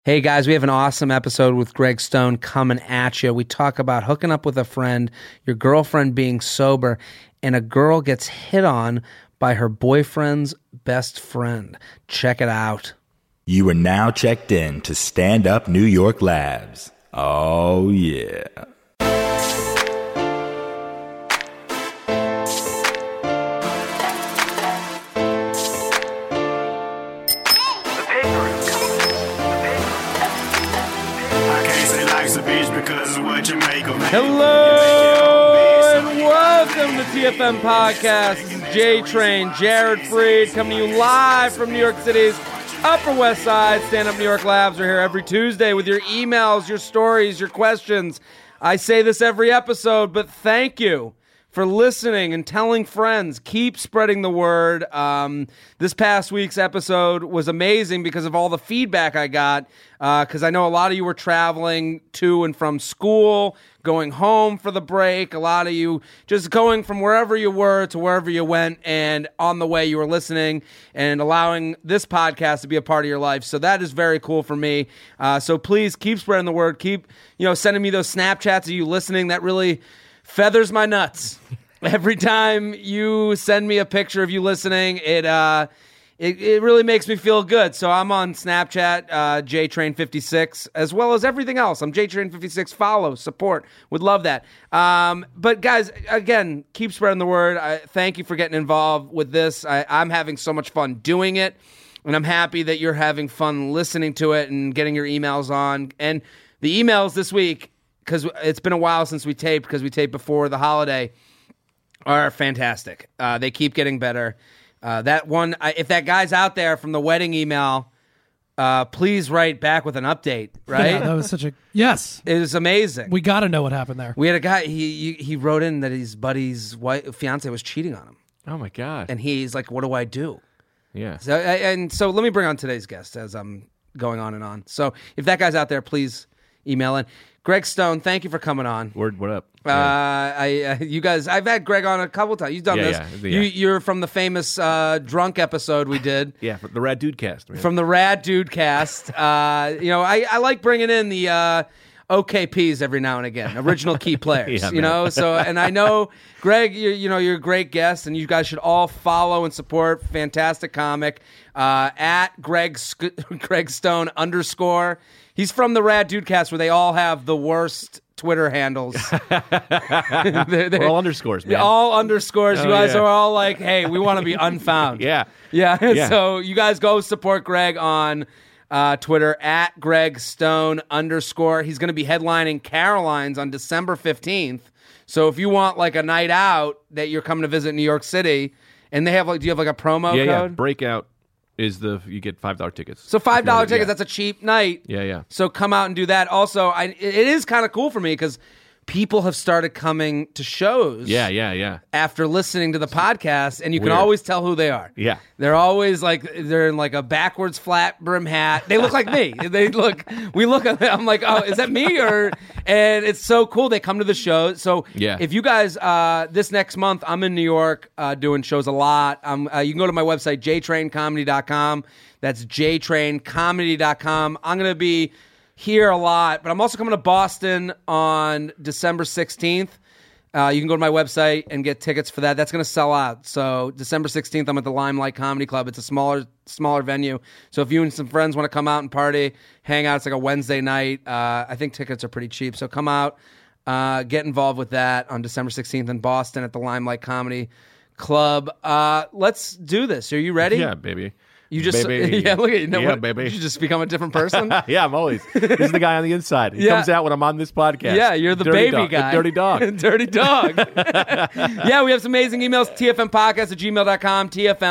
Hey guys, we have an awesome episode with Greg Stone coming at you. We talk about hooking up with a friend, your girlfriend being sober, and a girl gets hit on by her boyfriend's best friend. Check it out. You are now checked in to Stand Up New York Labs. Oh, yeah. Hello and welcome to TFM Podcast. This is J-Train, Jared Freed, coming to you live from New York City's Upper West Side. Stand Up New York Labs are here every Tuesday with your emails, your stories, your questions. I say this every episode, but thank you for listening and telling friends. Keep spreading the word. This past week's episode was amazing because of all the feedback I got, because I know a lot of you were traveling to and from school, going home for the break. A lot of you just going from wherever you were to wherever you went, and on the way you were listening and allowing this podcast to be a part of your life. So that is very cool for me. So please keep spreading the word. Keep sending me those Snapchats of you listening. That really feathers my nuts. Every time you send me a picture of you listening, it really makes me feel good. So I'm on Snapchat, JTrain56, as well as everything else. I'm JTrain56. Follow, support. Would love that. But guys, again, keep spreading the word. Thank you for getting involved with this. I'm having so much fun doing it, and I'm happy that you're having fun listening to it and getting your emails on. And the emails this week, because it's been a while since we taped, because we taped before the holiday, are fantastic. They keep getting better. That one, if that guy's out there from the wedding email, please write back with an update, right? Yeah, that was such a... Yes. It was amazing. We got to know what happened there. We had a guy, he wrote in that his buddy's fiance was cheating on him. Oh, my God. And he's like, what do I do? Yeah. So let me bring on today's guest as I'm going on and on. So if that guy's out there, please email in. Greg Stone, thank you for coming on. What up? You guys, I've had Greg on a couple times. You've done this. Yeah. You're from the famous drunk episode we did. Yeah, from the Rad Dude Cast. Man. From the Rad Dude Cast. I like bringing in the OKPs every now and again, original key players. Yeah, So, and I know Greg, you're a great guest, and you guys should all follow and support. Fantastic comic at Greg Stone _ He's from the Rad Dude Cast, where they all have the worst Twitter handles. We're all underscores, man. All underscores. Oh, you guys yeah. are all like, hey, we want to be unfound. Yeah. So you guys go support Greg on Twitter at Greg Stone _ He's going to be headlining Caroline's on December 15th. So if you want like a night out that you're coming to visit New York City, and they have like, do you have like a promo code? Yeah. Breakout is you get $5 tickets. So $5 tickets, that's a cheap night. Yeah. So come out and do that. Also, it is kind of cool for me because people have started coming to shows. Yeah. After listening to the podcast, and you can Weird. Always tell who they are. Yeah. They're always like, they're in like a backwards flat brim hat. They look like me. We look at them. I'm like, oh, is that me? And it's so cool. They come to the show. So Yeah. if you guys, this next month, I'm in New York doing shows a lot. You can go to my website, jtraincomedy.com. That's jtraincomedy.com. I'm going to be here a lot, but I'm also coming to Boston on December 16th. You can go to my website and get tickets for that. That's going to sell out. So December 16th, I'm at the Limelight Comedy Club. It's a smaller venue. So if you and some friends want to come out and party, hang out, it's like a Wednesday night. I think tickets are pretty cheap. So come out, get involved with that on December 16th in Boston at the Limelight Comedy Club. Let's do this. Are you ready? Yeah, baby. You just baby. Yeah, look at you. Yeah, baby. Did you just become a different person? Yeah, I'm always. This is the guy on the inside. He comes out when I'm on this podcast. Yeah, you're the dirty baby dog, guy. the dirty dog. Dirty dog. Yeah, we have some amazing emails. TFMpodcast@gmail.com.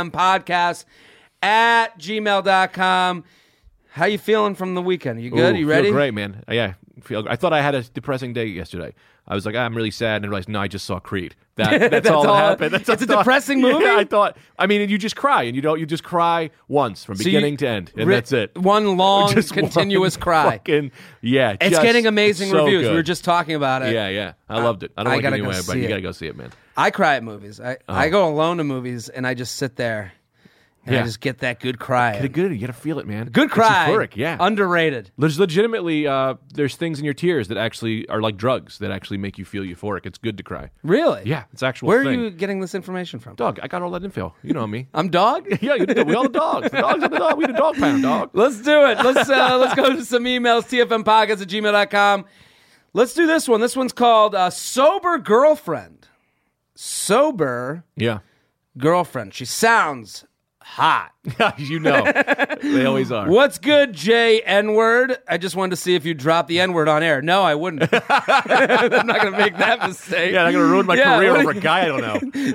TFMpodcast@gmail.com. How you feeling from the weekend? Are you good? Ooh, you ready? Feel great, man. Yeah. I thought I had a depressing day yesterday. I was like, I'm really sad, and I realized, no, I just saw Creed. That's all that happened. It's a depressing movie? Yeah, I mean, you just cry, and you just cry once from beginning to end, and that's it. One long, Just continuous one cry. Fucking, yeah. It's just getting amazing so reviews. good. We were just talking about it. Yeah. I loved it. I don't I want to gotta give go it away, but see you it. got to go see it, man. I cry at movies. I go alone to movies, and I just sit there. and I Yeah. just get that good cry. Get it good. You got to feel it, man. Good It's cry. euphoric, yeah. Underrated. There's legitimately there's things in your tears that actually are like drugs that actually make you feel euphoric. It's good to cry. Really? Yeah, it's actual. Where thing. are you getting this information from? Dog, I got all that info. You know me. I'm dog? Yeah, we all the dogs. The dogs are the dog. We the dog pound, dog. Let's do it. Let's go to some emails, tfmpodcast@gmail.com. Let's do this one. This one's called Sober Girlfriend. Sober Yeah. Girlfriend. She sounds hot. You know. They always are. What's good, J N-word? I just wanted to see if you dropped the N-word on air. No, I wouldn't. I'm not going to make that mistake. Yeah, I'm going to ruin my Yeah, career what over do a guy I don't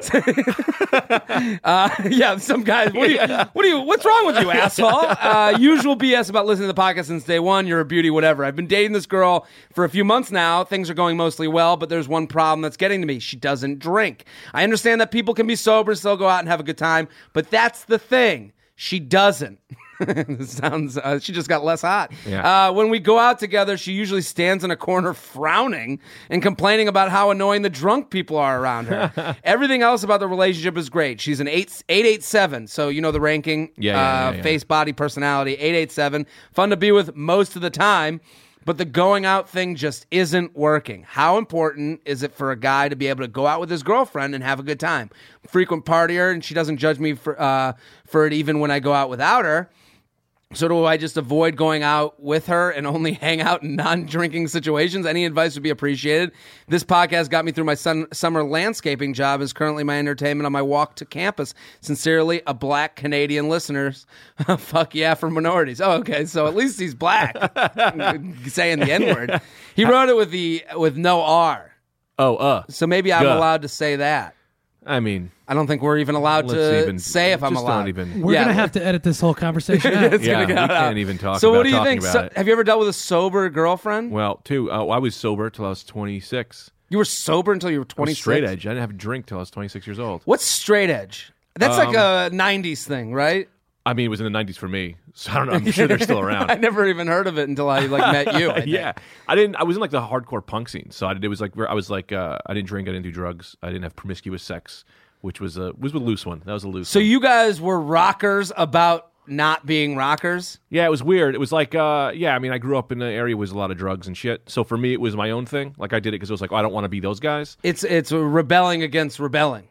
know. Yeah, some guys. What's wrong with you, asshole? Usual BS about listening to the podcast since day one. You're a beauty, whatever. I've been dating this girl for a few months now. Things are going mostly well, but there's one problem that's getting to me. She doesn't drink. I understand that people can be sober and still go out and have a good time, but that's the thing. She doesn't. Sounds. She just got less hot. Yeah. When we go out together, she usually stands in a corner frowning and complaining about how annoying the drunk people are around her. Everything else about the relationship is great. She's an 887, so you know the ranking. Yeah. Face, body, personality. 887. Fun to be with most of the time. But the going out thing just isn't working. How important is it for a guy to be able to go out with his girlfriend and have a good time? Frequent partier, and she doesn't judge me for it even when I go out without her. So do I just avoid going out with her and only hang out in non-drinking situations? Any advice would be appreciated. This podcast got me through my summer landscaping job, is currently my entertainment on my walk to campus. Sincerely, a black Canadian listener. Fuck yeah for minorities. Oh, okay, so at least he's black. Saying the N-word. He wrote it with no R. So maybe I'm allowed to say that. I mean, I don't think we're even allowed to say if I'm just allowed. don't even. We're going to have to edit this whole conversation out. It's Yeah, gonna we get out. can't even talk So about what do you talking think? about it. Have you ever dealt with a sober girlfriend? Well, I was sober till I was 26. You were sober until you were I was 26? straight edge. I didn't have a drink till I was 26 years old. What's straight edge? That's like a 90s thing, right? I mean, it was in the 90s for me, so I don't know. I'm sure they're still around. I never even heard of it until I met you. I think. Yeah, I was in like the hardcore punk scene, so I didn't drink, I didn't do drugs, I didn't have promiscuous sex, which was a loose one. That was a loose. So one. you guys were rockers about not being rockers? Yeah, it was weird. It was like, I mean, I grew up in an area with a lot of drugs and shit. So for me, it was my own thing. Like I did it because it was like, I don't want to be those guys. It's rebelling against rebelling.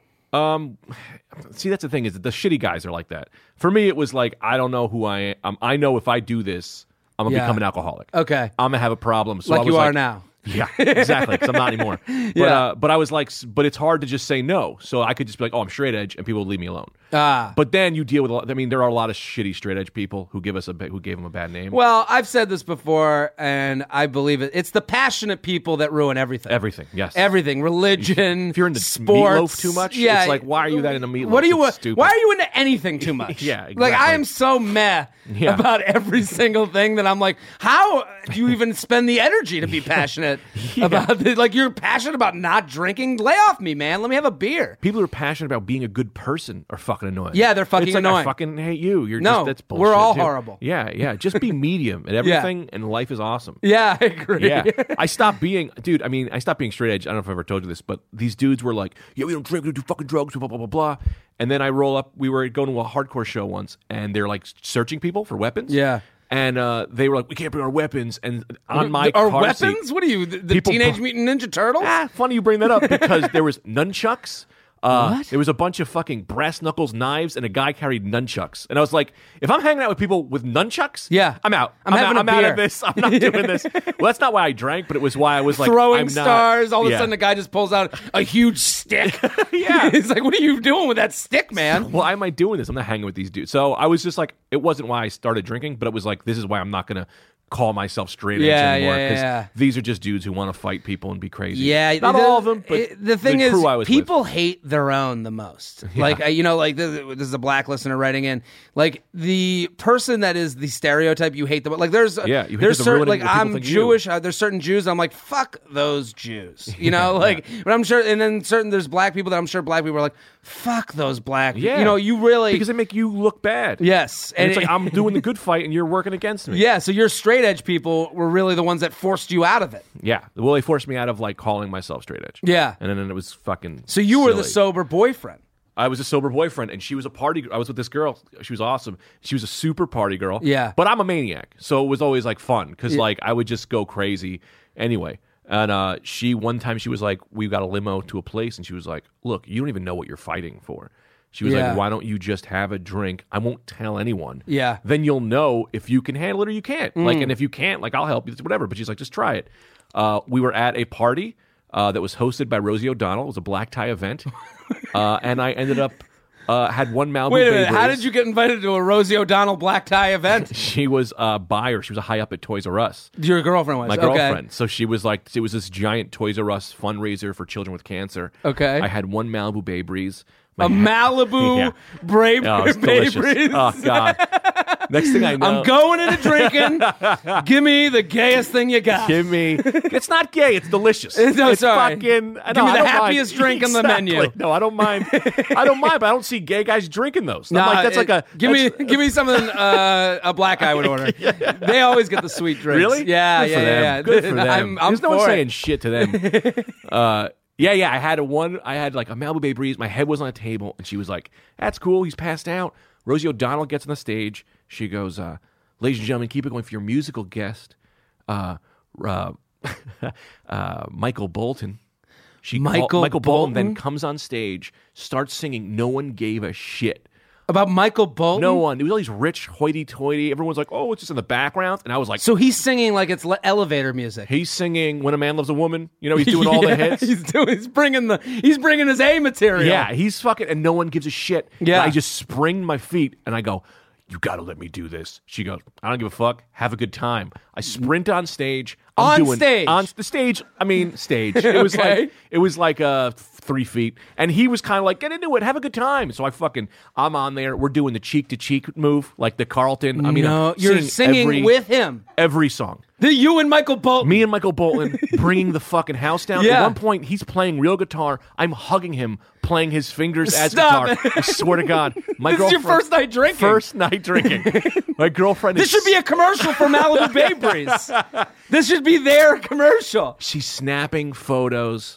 See, that's the thing is that the shitty guys are like that. For me, it was like, I don't know who I am. I know if I do this, I'm gonna Yeah. become an alcoholic. Okay. I'm gonna have a problem. So Like I was you are now. Yeah, exactly. Because I'm not anymore. Yeah. But I was like, but it's hard to just say no. So I could just be like, oh, I'm straight edge, and people would leave me alone. But then you deal with. I mean, there are a lot of shitty straight edge people who gave them a bad name. Well, I've said this before, and I believe it. It's the passionate people that ruin everything. Everything, yes. Everything. Religion. If you're into sports meatloaf too much, yeah. it's like, why are you that into meatloaf? What do you? It's stupid. Why are you into anything too much? Yeah, Like exactly. I am so meh Yeah. about every single thing that I'm like, how do you even spend the energy to be passionate about this? Like you're passionate about not drinking? Lay off me, man. Let me have a beer. People who are passionate about being a good person are fucking annoying. Yeah, they're fucking it's like, annoying. I fucking hate you. You're No, just, that's bullshit. we're all too. horrible. Yeah. Just be medium at everything, and life is awesome. Yeah, I agree. Yeah, I stopped being straight edge. I don't know if I ever told you this, but these dudes were like, yeah, we don't drink, we don't do fucking drugs, blah, blah, blah, blah. And then I roll up, we were going to a hardcore show once, and they're like searching people for weapons. Yeah. And they were like, we can't bring our weapons. And on my Our car weapons? seat, What are you, the People Teenage bu- Mutant Ninja Turtles? funny you bring that up because there was nunchucks. What? There was a bunch of fucking brass knuckles knives, and a guy carried nunchucks. And I was like, if I'm hanging out with people with nunchucks, Yeah. I'm out. I'm having a I'm out beer. of this. I'm not doing this. Well, that's not why I drank, but it was why I was like, Throwing I'm not, stars. All of a yeah. sudden, the guy just pulls out a huge stick. Yeah. He's like, what are you doing with that stick, man? Why am I doing this? I'm not hanging with these dudes. So I was just like, it wasn't why I started drinking, but it was like, this is why I'm not going to call myself straight edge Yeah, anymore. yeah, Because yeah. these are just dudes who want to fight people and be crazy. Yeah, not all of them, but the thing is, crew I was people hate their own the most. Like, like this is a black listener writing in. Like the person that is the stereotype you hate the like. There's you hate there's the certain ruining like what people I'm think you. Jewish. There's certain Jews. I'm like fuck those Jews. You know, like but I'm sure. And then there's black people that I'm sure black people are like fuck those black. Yeah. You know, you really because they make you look bad. yes. And it's like, I'm doing the good fight and you're working against me. yeah. So your straight edge people were really the ones that forced you out of it. Yeah. Well, they forced me out of like calling myself straight edge. Yeah. And then it was fucking So you were the silly. sober boyfriend. I was a sober boyfriend, and she was a party. I was with this girl. She was awesome. She was a super party girl. Yeah. But I'm a maniac, so it was always like fun because like I would just go crazy anyway. And one time she was like, we got a limo to a place, and she was like, look, you don't even know what you're fighting for. She was like, why don't you just have a drink? I won't tell anyone. Yeah. Then you'll know if you can handle it or you can't. Like, and if you can't, like, I'll help you, whatever. But she's like, just try it. We were at a party that was hosted by Rosie O'Donnell. It was a black tie event. And I ended up, had one Malibu Wait a Bay minute. How Breeze. did you get invited to a Rosie O'Donnell black tie event? She was a buyer. She was a high up at Toys R Us. Your girlfriend was? My Okay. girlfriend. So she was like, it was this giant Toys R Us fundraiser for children with cancer. Okay. I had one Malibu Bay Breeze. A Malibu Yeah. Brave Oh, it's Bay delicious. Breeze. Oh, God. Next thing I know. I'm going into drinking. Give me the gayest thing you got. Give me. It's not gay. It's delicious. No, it's sorry. fucking. Give me the happiest drink on the menu. No, I don't mind. I don't mind, but I don't see gay guys drinking those. I'm Nah, like, that's like a. give me something a black guy would order. They always get the sweet drinks. Really? Yeah, Good for them. yeah. Good for them. I'm There's no one for saying it. shit to them. Yeah. I had like a Malibu Bay Breeze. My head was on a table, and she was like, "That's cool." He's passed out. Rosie O'Donnell gets on the stage. She goes, "Ladies and gentlemen, keep it going for your musical guest, Michael Bolton." Michael Bolton then Bolton? comes on stage, starts singing. No one gave a shit. About Michael Bolton? No one. It was all these rich hoity-toity. Everyone's like, "Oh, it's just in the background," and I was like, So he's singing like it's elevator music. he's singing "When a Man Loves a Woman." You know, he's doing all the Yeah, hits. He's bringing his A material. Yeah, he's fucking, and no one gives a shit. Yeah. And I just spring my feet, and I go, "You got to let me do this." She goes, "I don't give a fuck. Have a good time." I sprint on stage. On stage? On the stage. I mean, stage. It was Okay. like 3 feet, and he was kind of like, "Get into it. Have a good time." So I'm on there. We're doing the cheek to cheek move, like the Carlton. I mean, no, I'm you're singing with him. every song. You and Michael Bolton. Me and Michael Bolton bringing the fucking house down. Yeah. At one point, he's playing real guitar. I'm hugging him, playing his fingers as Stop guitar. I swear to God. My This is your girlfriend- first night drinking. First night drinking. My girlfriend This is... should be a commercial for Malibu Bay Breeze. This should be their commercial. She's snapping photos.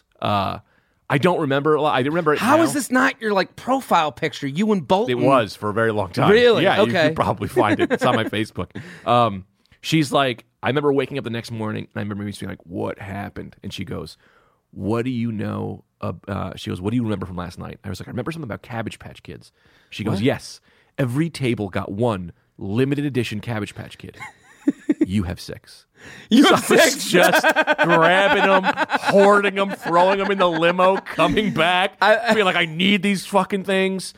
I don't remember a lot. I remember it How now. is this not your like profile picture? You and Bolton. It was for a very long time. Really? Yeah, you Okay. could probably find it. It's on my Facebook. She's like, I remember waking up the next morning, and I remember me being like, "What happened?" And she goes, "What do you know?" She goes, "What do you remember from last night?" I was like, "I remember something about Cabbage Patch Kids." She goes, "Yes, every table got one limited edition Cabbage Patch Kid. You have 6." You So have I was 6. just grabbing them, hoarding them, throwing them in the limo, coming back, being like, "I need these fucking things."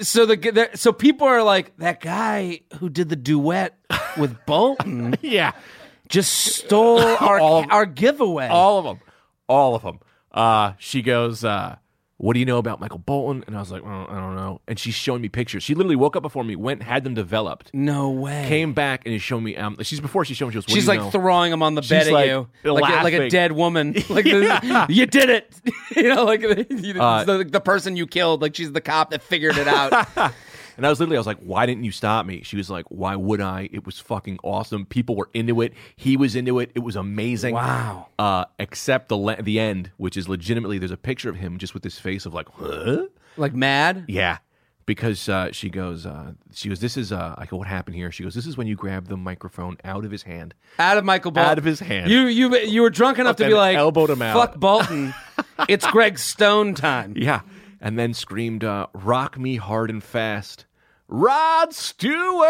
So people are like, that guy who did the duet with Bolton Yeah. just stole our giveaway. All of them. She goes, "What do you know about Michael Bolton?" And I was like, "I don't know." And she's showing me pictures. She literally woke up before me, went, had them developed, No way. came back, and is showing me. Before she showed me, she goes, "What She's do you like know?" throwing him on the bed She's at like you, like a laughing. dead woman. Like you did it, like the person you killed. Like she's the cop that figured it out. And I was like, "Why didn't you stop me?" She was like, "Why would I? It was fucking awesome. People were into it. He was into it. It was amazing." Wow. Except the end, which is legitimately, there's a picture of him just with this face of like, "Huh?" Like mad. Yeah. Because she goes, "This is," I go, "What happened here?" She goes, "This is when you grab the microphone out of his hand." Out of Michael Bolton. Out of his hand. You were drunk enough to be Fucking like, elbowed him out. "Fuck Bolton, it's Greg Stone time." Yeah. And then screamed, "Rock me hard and fast, Rod Stewart!"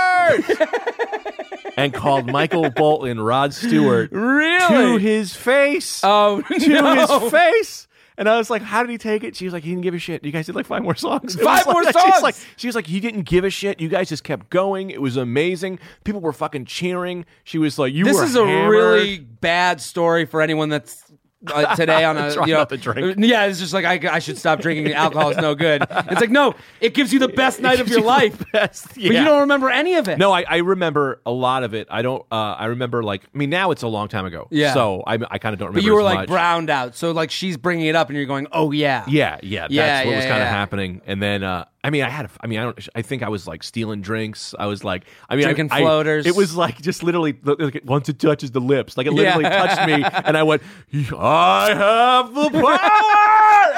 And called Michael Bolton Rod Stewart Really? to his face. Oh, to no. his face. And I was like, "How did he take it?" She was like, "He didn't give a shit. You guys did like 5 more songs." It 5 was more like- songs? She was like, "He didn't give a shit. You guys just kept going. It was amazing. People were fucking cheering." She was like, This were is a hammered." really bad story for anyone that's today on a Try not to drink. Yeah, it's just like I should stop drinking. Alcohol is no good. It's like no, it gives you the best night of your life, Best, but you don't remember any of it. No, I remember a lot of it. I don't. I remember now it's a long time ago. Yeah. So I kind of don't remember. But you were as like much. browned out. So like she's bringing it up, and you're going, "Oh yeah, Yeah. That's what was kind of yeah. happening. And then I think I was like stealing drinks. I was like, Drinking floaters. It was like just literally once it touches the lips, like it literally touched me, and I went, "I have the power,"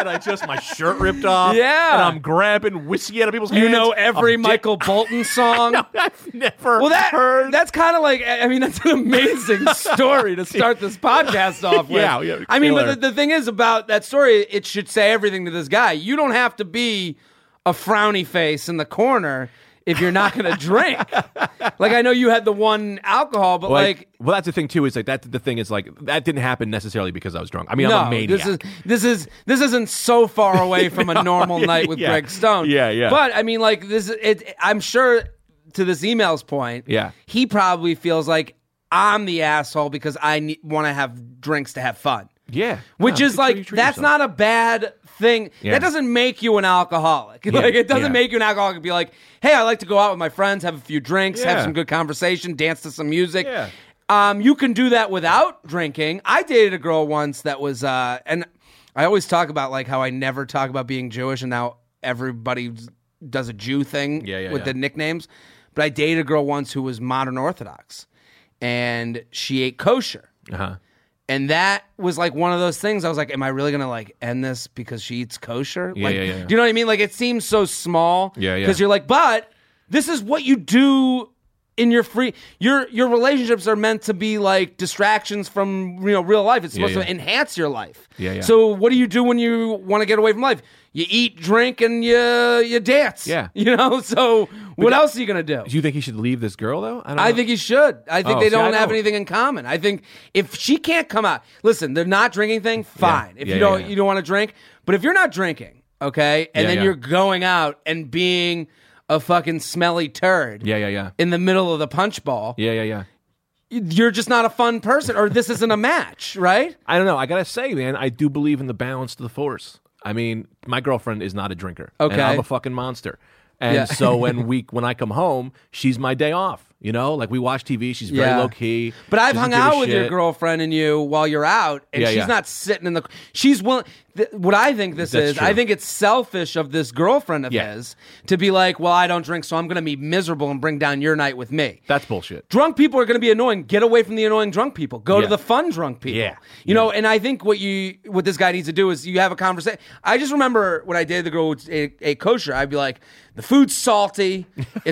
and my shirt ripped off. Yeah. And I'm grabbing whiskey out of people's hands. You know every I'm Michael Bolton song. No, I've never heard. That's kind of like, I mean, that's an amazing story to start this podcast off with. Yeah, I mean, killer. but the thing is about that story, it should say everything to this guy. You don't have to be a frowny face in the corner if you're not going to drink. Like, I know you had the one alcohol, but well, that's the thing too. Is like the thing is like that didn't happen necessarily because I was drunk. I mean, I'm a maniac. This isn't so far away from a normal night with Greg Stone. Yeah. But I mean, like I'm sure to this email's point, he probably feels like I'm the asshole because I want to have drinks to have fun. Yeah, which is like that's not a bad thing. Yeah. That doesn't make you an alcoholic. Like it doesn't make you an alcoholic and be like, hey, I like to go out with my friends, have a few drinks, have some good conversation, dance to some music. Yeah. You can do that without drinking. I dated a girl once that was, and I always talk about like how I never talk about being Jewish, and now everybody does a Jew thing with the nicknames. But I dated a girl once who was modern Orthodox, and she ate kosher. Uh-huh. And that was like one of those things I was like, am I really going to like end this because she eats kosher? Yeah. Do you know what I mean? Like it seems so small. Yeah. Because you're like, but this is what you do in your your relationships are meant to be like distractions from real life. It's supposed to enhance your life. Yeah. So what do you do when you want to get away from life? You eat, drink, and you dance. Yeah. So what else are you going to do? Do you think he should leave this girl though? I think he should. I think they don't have anything in common. I think if she can't come out, listen, they're not drinking thing, fine. If you don't want to drink, but if you're not drinking, okay, and then you're going out and being a fucking smelly turd, in the middle of the punch ball, you're just not a fun person, or this isn't a match, right? I don't know. I gotta say, man, I do believe in the balance to the force. I mean, my girlfriend is not a drinker. Okay. And I'm a fucking monster. And so when I come home, she's my day off. Like we watch TV, she's very low key. But I've hung out with your girlfriend and you while you're out, and she's not sitting in the. She's willing. What I think this is, I think it's selfish of this girlfriend of his to be like, well, I don't drink, so I'm going to be miserable and bring down your night with me. That's bullshit. Drunk people are going to be annoying. Get away from the annoying drunk people. Go to the fun drunk people. Yeah. You know, and I think what this guy needs to do is you have a conversation. I just remember when I dated the girl who ate kosher, I'd be like, the food's salty,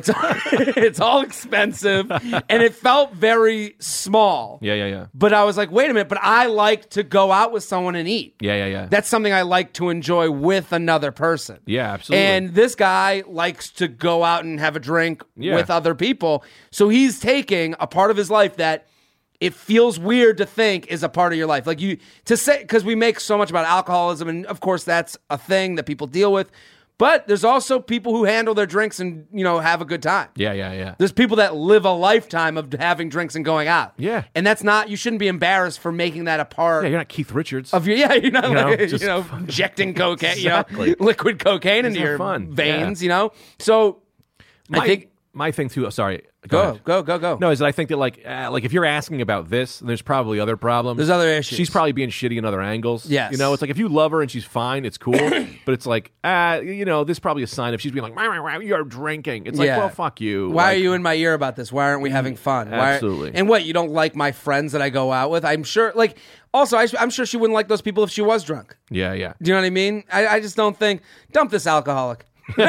it's all expensive, and it felt very small. Yeah. But I was like, wait a minute, but I like to go out with someone and eat. Yeah. That's something I like to enjoy with another person. Yeah, absolutely. And this guy likes to go out and have a drink with other people. So he's taking a part of his life that it feels weird to think is a part of your life. Like because we make so much about alcoholism, and of course that's a thing that people deal with. But there's also people who handle their drinks and, have a good time. Yeah. There's people that live a lifetime of having drinks and going out. Yeah. And you shouldn't be embarrassed for making that a part. Yeah, you're not Keith Richards. Of you're not injecting cocaine, exactly. Liquid cocaine into your veins, So I think my thing too. Sorry. Go. No, is that I think that like if you're asking about this, there's probably other problems. There's other issues. She's probably being shitty in other angles. Yes. It's like if you love her and she's fine, it's cool. But it's like, this is probably a sign if she's being like, you're drinking. It's like, well, fuck you. Why are you in my ear about this? Why aren't we having fun? Absolutely. And what, you don't like my friends that I go out with? I'm sure, also, I'm sure she wouldn't like those people if she was drunk. Yeah. Do you know what I mean? I just don't think, dump this alcoholic. No,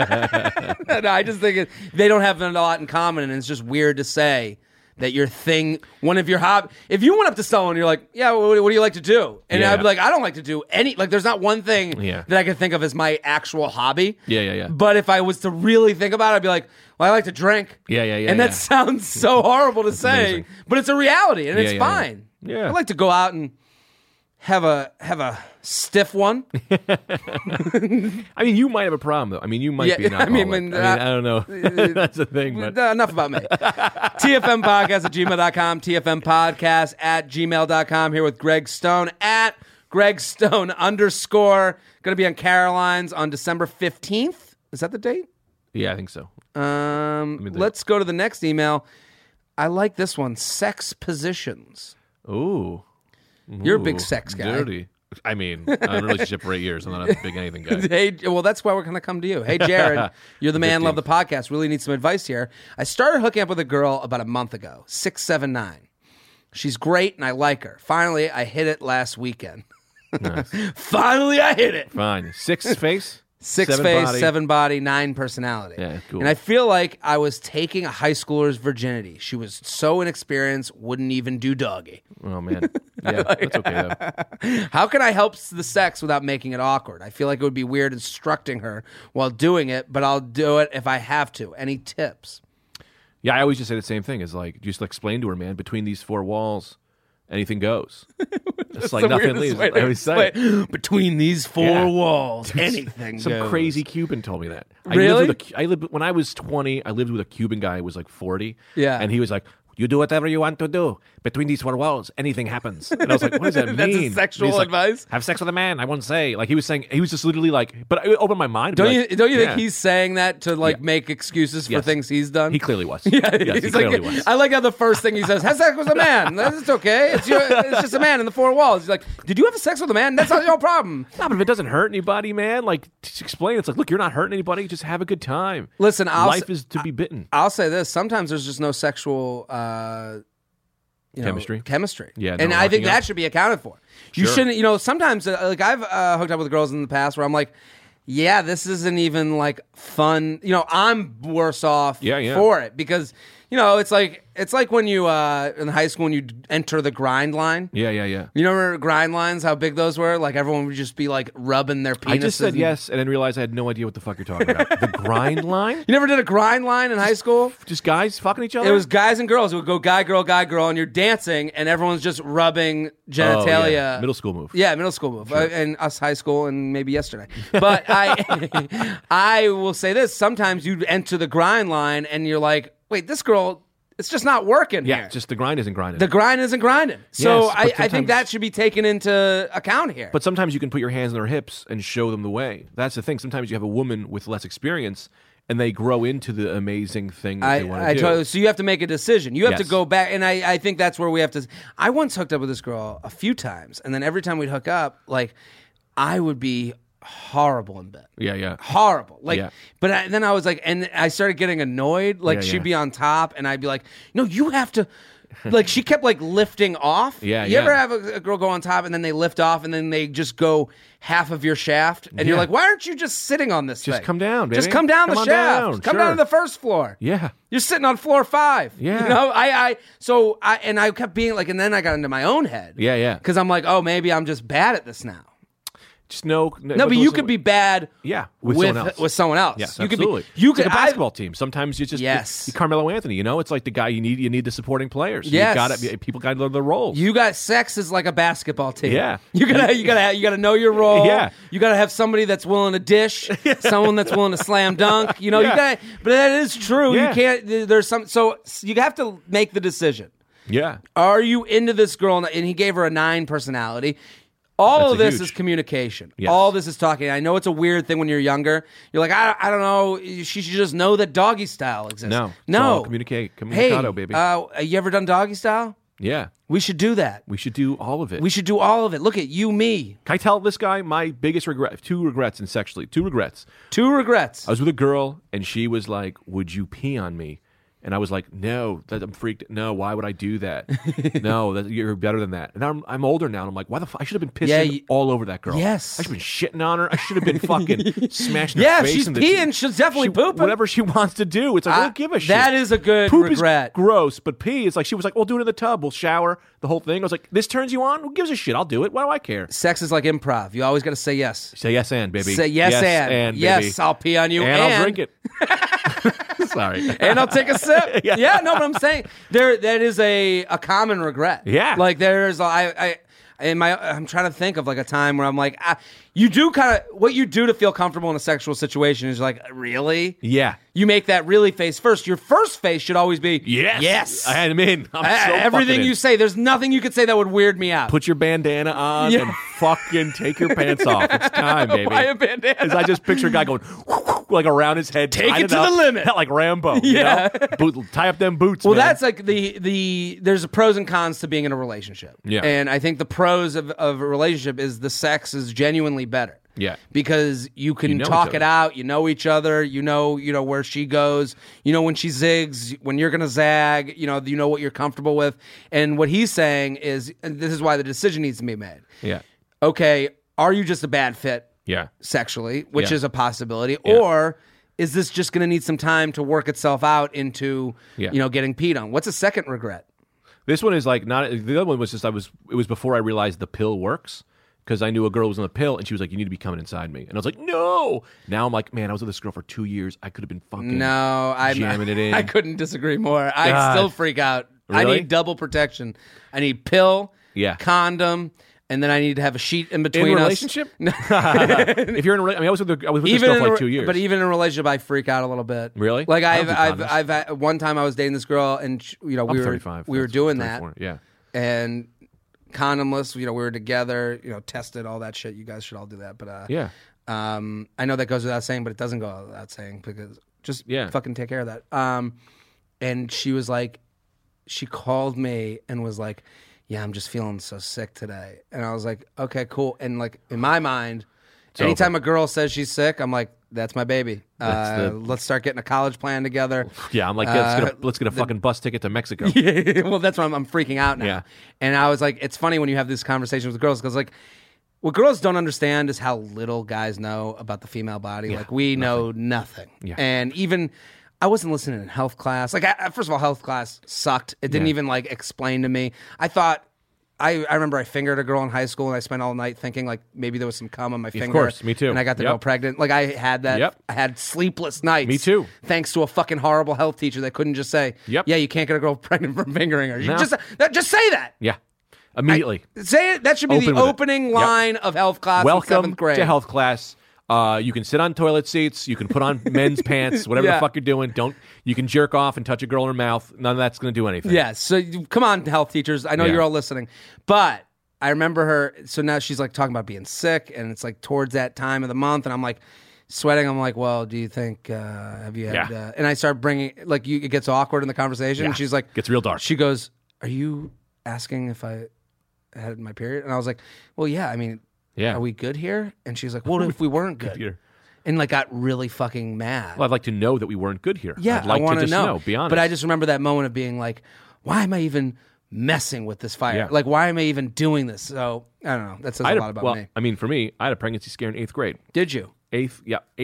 I just think they don't have a lot in common, and it's just weird to say that one of your hobby. If you went up to someone and you're like, yeah, what do you like to do? And I'd be like, I don't like to do any, there's not one thing that I can think of as my actual hobby. Yeah. But if I was to really think about it, I'd be like, well, I like to drink. Yeah. And that sounds so horrible to say, but it's a reality, and it's fine. Yeah. I like to go out and have a stiff one. I mean, you might have a problem, though. I mean, you might be an alcoholic. I don't know. That's the thing. But enough about me. TFM Podcast at gmail.com. TFM Podcast at gmail.com. Here with Greg Stone at Greg Stone _. Going to be on Caroline's on December 15th. Is that the date? Yeah, I think so. Let's go to the next email. I like this one. Sex positions. Ooh. You're a big sex guy. Dirty. I mean, I'm in a relationship for 8 years. I'm not a big anything guy. Hey, well, that's why we're going to come to you. Hey, Jared, you're the man, love the podcast. Really need some advice here. I started hooking up with a girl about a month ago, 6'7", 9". She's great, and I like her. Finally, I hit it last weekend. Finally, I hit it. Fine. 6 face? 6 7 face, body. 7 body, 9 personality. Yeah, cool. And I feel like I was taking a high schooler's virginity. She was so inexperienced, wouldn't even do doggy. Oh, man. Yeah, that's okay, though. How can I help the sex without making it awkward? I feel like it would be weird instructing her while doing it, but I'll do it if I have to. Any tips? Yeah, I always just say the same thing. Is like, just explain to her, man, between these 4 walls, anything goes. It's like nothing leaves. I always say it. Between these 4 walls, anything Some goes. crazy Cuban told me that. Really? I lived when I was 20. I lived with a Cuban guy who was like 40. Yeah. And he was like, "You do whatever you want to do. Between these 4 walls, anything happens." And I was like, "What does that mean?" That's a And sexual he's like, advice? Have sex with a man. I won't say. Like he was saying, he was just literally like. But it opened my mind. Don't Like, you think yeah. he's saying that to like make excuses for Yes. things he's done? He clearly was. Yeah, Yes, he he's like, clearly was. I like how the first thing he says, "Have sex with a man." That's okay. It's just a man in the 4 walls. He's like, "Did you have sex with a man? That's not your problem." No, but if it doesn't hurt anybody, man, like just explain. It's like, look, you're not hurting anybody. Just have a good time. Listen, life is to be bitten. I'll say this: sometimes there's just no sexual chemistry. Yeah, and no I think hooking up. that should be accounted for. You Sure. shouldn't. Sometimes like I've hooked up with girls in the past where I'm like, yeah, this isn't even like fun. I'm worse off for it because it's like when you in high school when you enter the grind line. Yeah. You remember grind lines? How big those were? Like everyone would just be like rubbing their penises. I just said yes and then realized I had no idea what the fuck you're talking about. The grind line? You never did a grind line in high school? Just guys fucking each other? It was guys and girls. It would go guy, girl, and you're dancing, and everyone's just rubbing genitalia. Oh, yeah. Middle school move. Yeah, middle school move. And us high school and maybe yesterday. But I will say this. Sometimes you enter the grind line, and you're like, wait, this girl, it's just not working Yeah, here. just the grind isn't grinding. The grind isn't grinding. So Yes, but I think sometimes- that should be taken into account here. But sometimes you can put your hands on their hips and show them the way. That's the thing. Sometimes you have a woman with less experience, and they grow into the amazing thing that they want to do. Totally. So you have to make a decision. You have to Yes. go back, and I think that's where we have to. I once hooked up with this girl a few times, and then every time we'd hook up, like I would be horrible in bed. Yeah. Horrible. Like, Yeah. but then I was like, and I started getting annoyed. Like Yeah, she'd yeah. be on top, and I'd be like, no, you have to. Like she kept like lifting off. Yeah, You yeah. ever have a girl go on top and then they lift off and then they just go half of your shaft and you're Yeah. like, why aren't you just sitting on this Just thing? come down, Just baby. come down Come the on shaft. down, Come down sure. to the first floor. Yeah. You're sitting on floor 5. Yeah. I kept being like, and then I got into my own head. Yeah. Because I'm like, oh, maybe I'm just bad at this now. Just no, No, but you could be bad. Yeah, with someone else. Yes, you absolutely. Could be. You It's could like a basketball team. Sometimes you just Yes. you Carmelo Anthony. It's like the guy you need. You need the supporting players. Yes. People got to learn their roles. You got sex is like a basketball team. Yeah. You gotta know your role. Yeah. You gotta have somebody that's willing to dish, someone that's willing to slam dunk. You Yeah. but that is true. Yeah. You can't. There's some. So you have to make the decision. Yeah, Are you into this girl? And he gave her a 9 personality. All That's of this huge. is communication. Yes. All this is talking. I know it's a weird thing when you're younger. You're like, I don't know. She should just know that doggy style exists. No. It's No. all communicado, baby. You ever done doggy style? Yeah, We should do that. we should do all of it. We should do all of it. Look at you, me. Can I tell this guy my biggest regret? 2 regrets in sexually. 2 regrets. 2 regrets. I was with a girl, and she was like, "Would you pee on me?" And I was like, "No, I'm freaked. No, why would I do that? No, you're better than that." And I'm older now, and I'm like, "Why the fuck? I should have been pissing all over that girl. Yes. I should have been shitting on her. I should have been fucking smashing Yeah, her face. she's in peeing. She's definitely pooping. Whatever she wants to do. It's like, I don't give a shit. That is a good Poop regret. is gross, but pee is like, she was like, "We'll do it in the tub. We'll shower, the whole thing." I was like, "This turns you on? Who gives a shit? I'll do it. Why do I care?" Sex is like improv. You always got to say yes. Say yes and, baby. Say yes and. baby. Yes, I'll pee on you and I'll drink it. Sorry. And I'll take a sip. Yeah. No, but I'm saying that is a common regret. Yeah. Like there's I'm trying to think of like a time where I'm like, you do kind of what you do to feel comfortable in a sexual situation is like, really? Yeah. You make that really face first. Your first face should always be Yes. Yes. I'm in. I'm so everything fucking in. you say, there's nothing you could say that would weird me out. Put your bandana on Yeah. and fucking take your pants off. It's time, baby. Why a bandana? Because I just picture a guy going like around his head. Take tied it to up, the limit. Like Rambo. Yeah. You know? Tie up them boots, Well, man. that's like the there's a pros and cons to being in a relationship. Yeah. And I think the pros of a relationship is the sex is genuinely better. Yeah. Because you can You know talk each it other. out, you know each other, you know where she goes, you know when she zigs, when you're gonna zag, you know what you're comfortable with. And what he's saying is, and this is why the decision needs to be made. Yeah. okay, are you just a bad fit Yeah. sexually, which Yeah. is a possibility, Yeah. or is this just going to need some time to work itself out into, Yeah. getting peed on? What's a second regret? This one is like not. The other one was just it was before I realized the pill works because I knew a girl was on the pill and she was like, "You need to be coming inside me," and I was like, "No." Now I'm like, man, I was with this girl for 2 years. I could have been fucking jamming it in. I couldn't disagree more. I God. still freak out. I Really? need double protection. I need pill, condom, and then I need to have a sheet in between in a us. relationship. If you're in, I was with this girl for like 2 years. But even in a relationship, I freak out a little bit. Really? Like I don't do I've had, one time I was dating this girl, and we I'm were 35. we were That's doing 34. that, Yeah. and condomless. We were together. Tested all that shit. You guys should all do that. But Yeah. I know that goes without saying, but it doesn't go without saying because just fucking take care of that. And she was like, she called me and was like, "Yeah, I'm just feeling so sick today." And I was like, "Okay, cool." And like in my mind, anytime a girl says she's sick, I'm like, "That's my baby. Let's start getting a college plan together." Yeah, I'm like, let's get a fucking bus ticket to Mexico. Yeah, well, that's why I'm freaking out now. Yeah. And I was like, it's funny when you have this conversation with girls because like, what girls don't understand is how little guys know about the female body. Yeah, like we know nothing. Yeah. And even I wasn't listening in health class. Like first of all, health class sucked. It didn't even like explain to me. I thought I remember I fingered a girl in high school and I spent all night thinking like maybe there was some cum on my finger. Of course, me too. And I got the girl pregnant. Like I had that. Yep. I had sleepless nights. Me too. Thanks to a fucking horrible health teacher that couldn't just say, Yep. "Yeah, you can't get a girl pregnant from fingering her." You No. just say that. Yeah. Immediately. Say it. That should be Open the with it. opening line of health class in Welcome 7th grade. to health class. You can sit on toilet seats. You can put on men's pants. Whatever the fuck you're doing. You can jerk off and touch a girl in her mouth. None of that's going to do anything. Yeah. So come on, health teachers. I know Yeah. you're all listening, but I remember her. So now she's like talking about being sick, and it's like towards that time of the month, and I'm like sweating. I'm like, well, do you think have you had? Yeah. And I start bringing like it gets awkward in the conversation. Yeah. And she's like, Gets real dark. She goes, "Are you asking if I had my period?" And I was like, "Well, yeah. I mean, Yeah. Are we good here?" And she's like, "What if we weren't good?" here? And like got really fucking mad. Well, I'd like to know that we weren't good here. Yeah, I'd like I want to just know. Be honest. But I just remember that moment of being like, why am I even messing with this fire? Yeah. Like, why am I even doing this? So, I don't know. That says a lot about me. I mean, for me, I had a pregnancy scare in 8th grade. Did you? 8th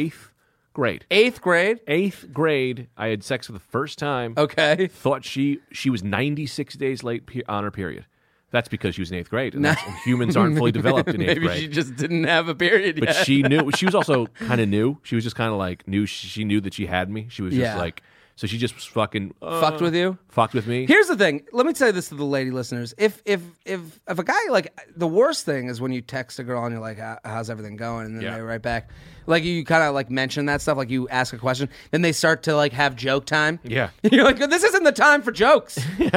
grade. 8th grade? 8th grade, I had sex for the first time. Okay. Thought she was 96 days late on her period. That's because she was in 8th grade. And humans aren't fully developed in 8th Maybe grade. she just didn't have a period But yet. she knew. She was also kind of new. She was just kind of like new. She knew that she had me. She was just Yeah. like, so she just fucking Fucked with you? Fucked with me. Here's the thing. Let me say this to the lady listeners. If a guy, like, the worst thing is when you text a girl and you're like, how's everything going? And then they write back. Like, you kind of, like, mention that stuff. Like, you ask a question. Then they start to, like, have joke time. Yeah. You're like, this isn't the time for jokes.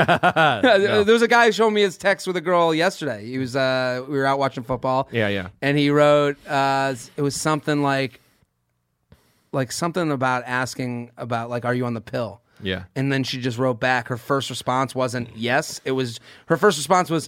There was a guy showing me his text with a girl yesterday. He was, we were out watching football. Yeah. And he wrote, it was something like something about asking about, like, are you on the pill? Yeah. And then she just wrote back. Her first response wasn't yes. Her first response was,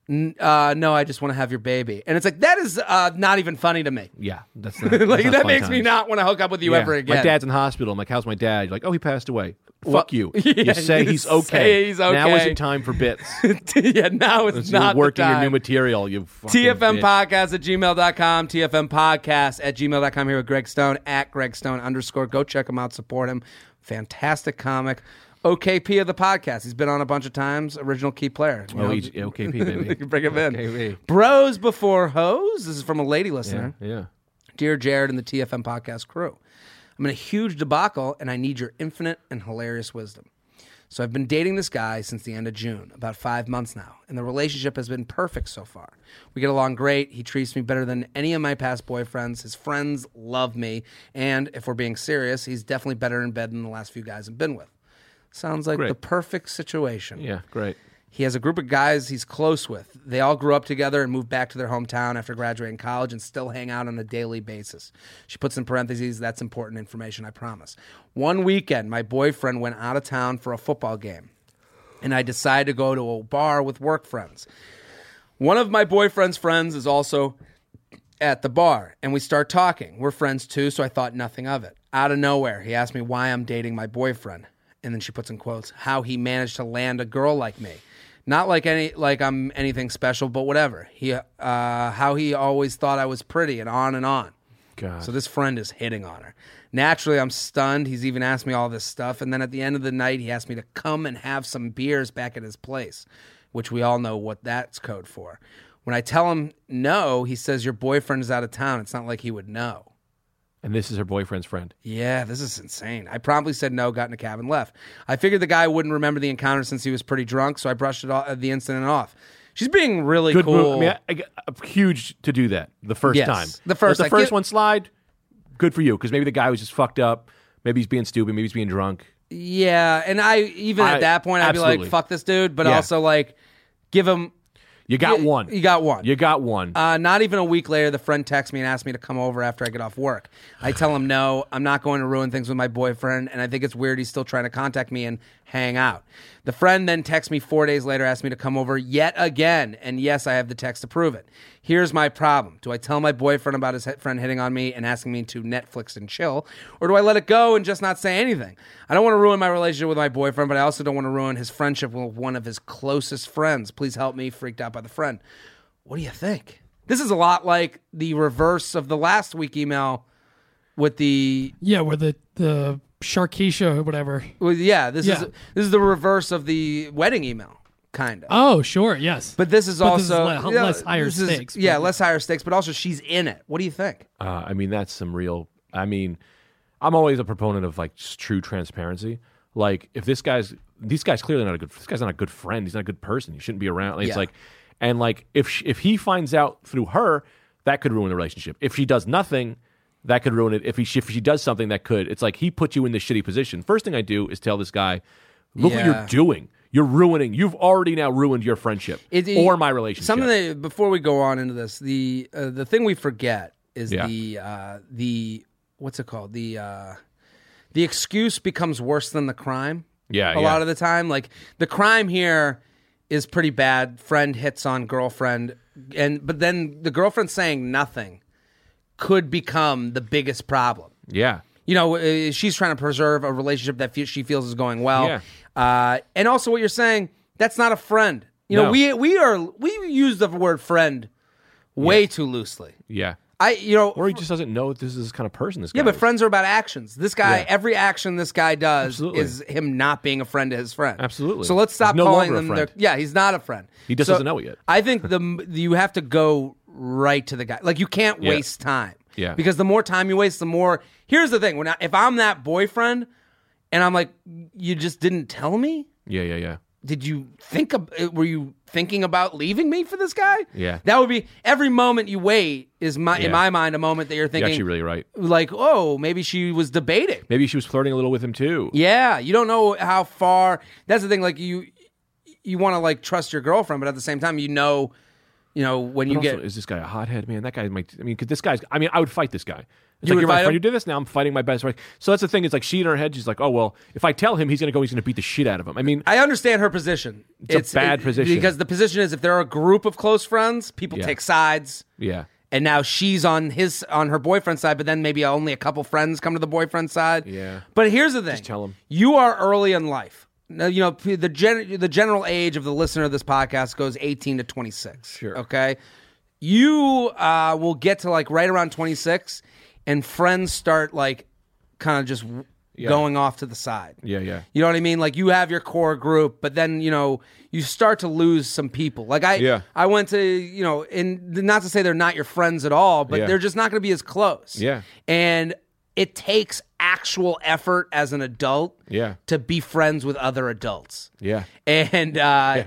no, I just want to have your baby. And it's like, that is not even funny to me. Yeah. That's Like, not that fun makes me times. not want to hook up with you Yeah. ever again. My dad's in the hospital. I'm like, how's my dad? You're like, oh, he passed away. Well, Fuck you. yeah, you say you he's okay. say he's okay. Now isn't time for bits. Yeah, now it's You're not working the your time. new material. You fucking TFM bitch. podcast at gmail.com. TFM podcast at gmail.com. Here with Greg Stone at Greg Stone _. Go check him out. Support him. Fantastic comic. OKP of the podcast. He's been on a bunch of times. Original key player. You know, OKP, baby. Bring him in. OKP. Bros before hoes. This is from a lady listener. Yeah. Dear Jared and the TFM podcast crew, I'm in a huge debacle and I need your infinite and hilarious wisdom. So I've been dating this guy since the end of June, about 5 months now, and the relationship has been perfect so far. We get along great. He treats me better than any of my past boyfriends. His friends love me, and if we're being serious, he's definitely better in bed than the last few guys I've been with. Sounds like Great. the perfect situation. Yeah, great. He has a group of guys he's close with. They all grew up together and moved back to their hometown after graduating college and still hang out on a daily basis. She puts in parentheses, that's important information, I promise. One weekend, my boyfriend went out of town for a football game, and I decided to go to a bar with work friends. One of my boyfriend's friends is also at the bar, and we start talking. We're friends too, so I thought nothing of it. Out of nowhere, he asked me why I'm dating my boyfriend. And then she puts in quotes, how he managed to land a girl like me. Not like I'm anything special, but whatever. How he always thought I was pretty and on and on. God. So this friend is hitting on her. Naturally, I'm stunned. He's even asked me all this stuff. And then at the end of the night, he asked me to come and have some beers back at his place, which we all know what that's code for. When I tell him no, he says, your boyfriend is out of town. It's not like he would know. And this is her boyfriend's friend. Yeah, this is insane. I promptly said no, got in a cab, and left. I figured the guy wouldn't remember the encounter since he was pretty drunk, so I brushed the incident off. She's being really Good cool. move. I mean, huge to do that the first Yes. time. The first- Let the I first get- one slide. Good for you, because maybe the guy was just fucked up. Maybe he's being stupid. Maybe he's being drunk. Yeah, and at that point, I'd be absolutely. like, fuck this dude, but Yeah. also like, give him... You got one. You got one. You got one. Not even a week later, the friend texts me and asks me to come over after I get off work. I tell him no, I'm not going to ruin things with my boyfriend, and I think it's weird he's still trying to contact me and hang out. The friend then texts me 4 days later, asks me to come over yet again, and yes, I have the text to prove it. Here's my problem. Do I tell my boyfriend about his friend hitting on me and asking me to Netflix and chill, or do I let it go and just not say anything? I don't want to ruin my relationship with my boyfriend, but I also don't want to ruin his friendship with one of his closest friends. Please help me, freaked out by the friend. What do you think? This is a lot like the reverse of the last week email with the... Yeah, where the Sharkeisha or whatever. This is the reverse of the wedding email, kind of. Oh, sure, yes. But this is also... less higher stakes. Yeah, less higher stakes, but also she's in it. What do you think? I mean, that's some real... I mean, I'm always a proponent of like just true transparency. Like, if this guy's clearly not a good... This guy's not a good friend. He's not a good person. He shouldn't be around. Like, Yeah. It's like... And like, if he finds out through her, that could ruin the relationship. If she does nothing... That could ruin it. If she does something, that could. It's like he put you in this shitty position. First thing I do is tell this guy, look what you're doing. You're ruining. You've already now ruined your friendship or my relationship. Something that, before we go on into this, the thing we forget is the what's it called? The excuse becomes worse than the crime. Yeah, a lot of the time, like the crime here is pretty bad. Friend hits on girlfriend, but then the girlfriend saying nothing could become the biggest problem. Yeah. You know, she's trying to preserve a relationship that she feels is going well. Yeah. And also what you're saying, that's not a friend. You know, we use the word friend way too loosely. Yeah. Or he just doesn't know this is this kind of person this guy but is. friends are about actions. This guy, every action this guy does Absolutely. is him not being a friend to his friend. Absolutely. So let's stop He's no calling longer a them. friend. He's not a friend. He just doesn't know it yet. I think you have to go right to the guy. Like you can't waste time. Yeah. Because the more time you waste, the more. Here's the thing: if I'm that boyfriend, and I'm like, you just didn't tell me. Yeah. Did you were you thinking about leaving me for this guy? Yeah. That would be every moment you wait is in my mind a moment that you're thinking. You're actually really right. Like, oh, maybe she was debating. Maybe she was flirting a little with him too. Yeah, you don't know how far. That's the thing. Like you want to like trust your girlfriend, but at the same time, you know when you Also, get. is this guy a hothead, man? That guy might. I mean, because this guy's. I mean, I would fight this guy. It's You like, would you're my fight friend. him? You did this. Now I'm fighting my best friend. So that's the thing. It's like she in her head. She's like, oh well, if I tell him, he's going to beat the shit out of him. I mean, I understand her position. It's a bad position. Because the position is if there are a group of close friends, people take sides. yeah, And now she's on her boyfriend's side, but then maybe only a couple friends come to the boyfriend's side. Yeah. But here's the thing. Just tell him. You are early in life. Now, the general age of the listener of this podcast goes 18 to 26. Sure. Okay? You will get to like right around 26 and friends start like kind of just going off to the side. Yeah. You know what I mean? Like you have your core group, but then, you start to lose some people. Like I went to, and not to say they're not your friends at all, but they're just not going to be as close. Yeah. And it takes actual effort as an adult to be friends with other adults. Yeah. And,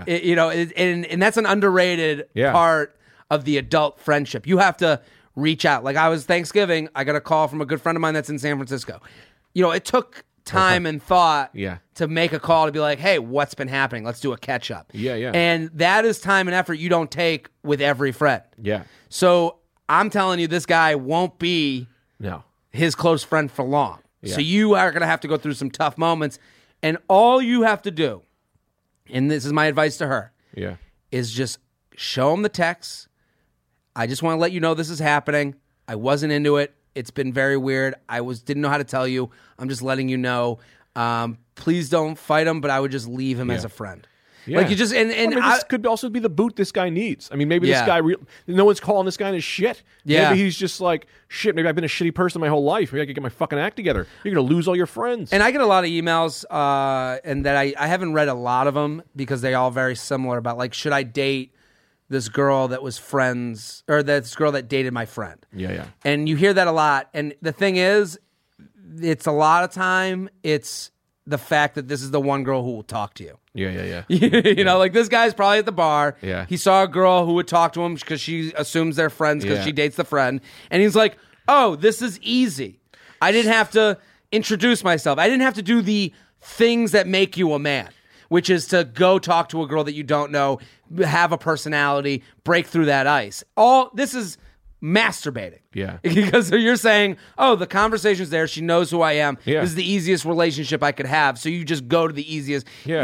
and that's an underrated part of the adult friendship. You have to reach out. Like I was Thanksgiving, I got a call from a good friend of mine that's in San Francisco. It took time and thought to make a call to be like, hey, what's been happening? Let's do a catch up. Yeah. And that is time and effort you don't take with every friend. Yeah. So I'm telling you, this guy won't be No. his close friend for long. Yeah. So you are going to have to go through some tough moments. And all you have to do, and this is my advice to her, is just show him the text. I just want to let you know this is happening. I wasn't into it. It's been very weird. Didn't know how to tell you. I'm just letting you know. Please don't fight him, but I would just leave him as a friend. Yeah. Like you just and this could also be the boot this guy needs. I mean, maybe this guy, no one's calling this guy his shit. Yeah. Maybe he's just like, shit, maybe I've been a shitty person my whole life. Maybe I could get my fucking act together. You're going to lose all your friends. And I get a lot of emails, and that I haven't read a lot of them because they all very similar about like, should I date this girl that was friends, or this girl that dated my friend? Yeah. And you hear that a lot. And the thing is, it's a lot of time, it's the fact that this is the one girl who will talk to you. Yeah. You know, like this guy's probably at the bar. Yeah. He saw a girl who would talk to him because she assumes they're friends because she dates the friend. And he's like, oh, this is easy. I didn't have to introduce myself. I didn't have to do the things that make you a man, which is to go talk to a girl that you don't know, have a personality, break through that ice. All this is masturbating. Yeah. Because you're saying, oh, the conversation's there. She knows who I am. Yeah. This is the easiest relationship I could have. So you just go to the easiest,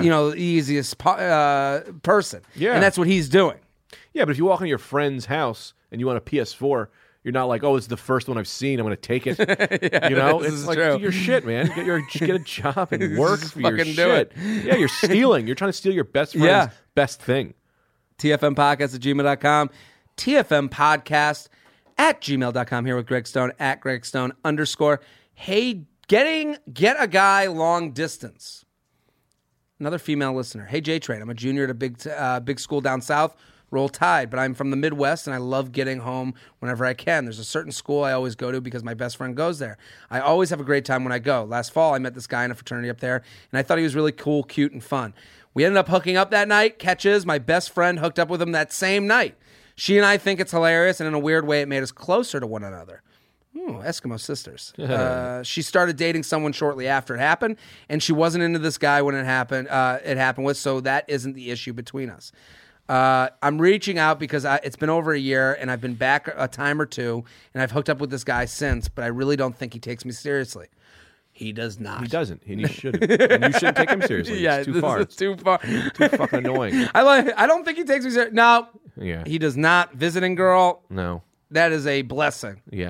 person. Yeah. And that's what he's doing. Yeah, but if you walk into your friend's house and you want a PS4, you're not like, oh, it's the first one I've seen. I'm going to take it. You know, it's like, do your shit, man. Get a job and work for your fucking do shit. it. Yeah, you're stealing. You're trying to steal your best friend's best thing. TFMpodcast@gmail.com. TFMpodcast@gmail.com. Here with Greg Stone at Greg Stone _ Hey, get a guy long distance. Another female listener. Hey, J-Train. I'm a junior at a big school down south. Roll Tide, but I'm from the Midwest and I love getting home whenever I can. There's a certain school I always go to because my best friend goes there. I always have a great time when I go. Last fall, I met this guy in a fraternity up there and I thought he was really cool, cute, and fun. We ended up hooking up that night. Catch is, my best friend hooked up with him that same night. She and I think it's hilarious, and in a weird way, it made us closer to one another. Ooh, Eskimo sisters. She started dating someone shortly after it happened, and she wasn't into this guy when it happened with, so that isn't the issue between us. I'm reaching out because it's been over a year, and I've been back a time or two, and I've hooked up with this guy since, but I really don't think he takes me seriously. He does not. He doesn't, and he shouldn't. And you shouldn't take him seriously. Yeah, it's too far. It's too far. Too fucking annoying. I don't think he takes me seriously. No. Yeah. He does not. Visiting girl. No. That is a blessing. Yeah.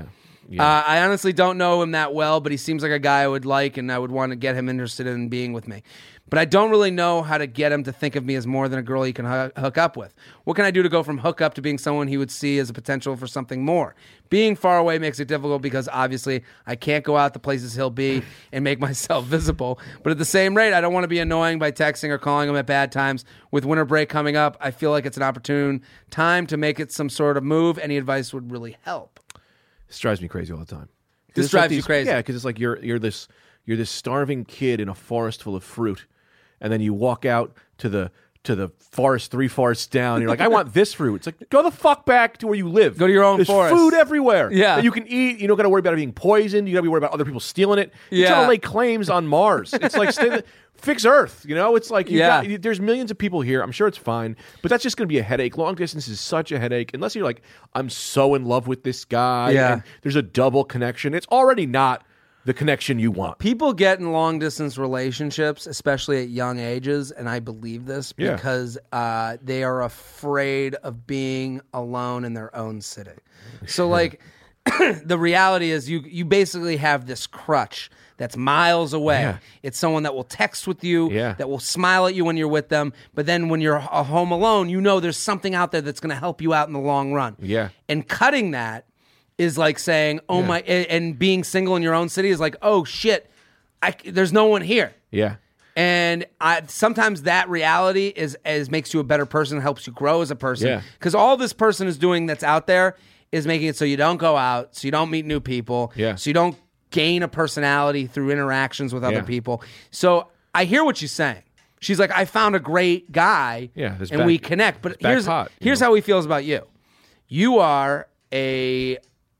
I honestly don't know him that well, but he seems like a guy I would like, and I would want to get him interested in being with me. But I don't really know how to get him to think of me as more than a girl he can hook up with. What can I do to go from hook up to being someone he would see as a potential for something more? Being far away makes it difficult because obviously I can't go out to places he'll be and make myself visible. But at the same rate, I don't want to be annoying by texting or calling him at bad times. With winter break coming up, I feel like it's an opportune time to make it some sort of move. Any advice would really help. This drives me crazy all the time. This drives you crazy? Yeah, because it's like you're this starving kid in a forest full of fruit, and then you walk out to the forest 3 forests down. And you're like, I want this fruit. It's like, go the fuck back to where you live. Go to your own There's forest. food everywhere. Yeah, that you can eat. You don't got to worry about it being poisoned. You got to be worried about other people stealing it. You're trying to lay claims on Mars. It's like fix Earth. You know, it's like there's millions of people here. I'm sure it's fine, but that's just going to be a headache. Long distance is such a headache unless you're like, I'm so in love with this guy. Yeah, and there's a double connection. It's already not the connection you want. People get in long-distance relationships, especially at young ages, and I believe this because they are afraid of being alone in their own city. So, like, the reality is you basically have this crutch that's miles away. Yeah. It's someone that will text with you, Yeah. that will smile at you when you're with them, but then when you're home alone, you know there's something out there that's going to help you out in the long run. Yeah. And cutting that is like saying, oh my, and being single in your own city is like, oh shit, there's no one here. Yeah. And sometimes that reality is makes you a better person, helps you grow as a person. Yeah. Because all this person is doing that's out there is making it so you don't go out, so you don't meet new people, so you don't gain a personality through interactions with other people. So I hear what she's saying. She's like, I found a great guy, and we connect. But here's how he feels about you. You are a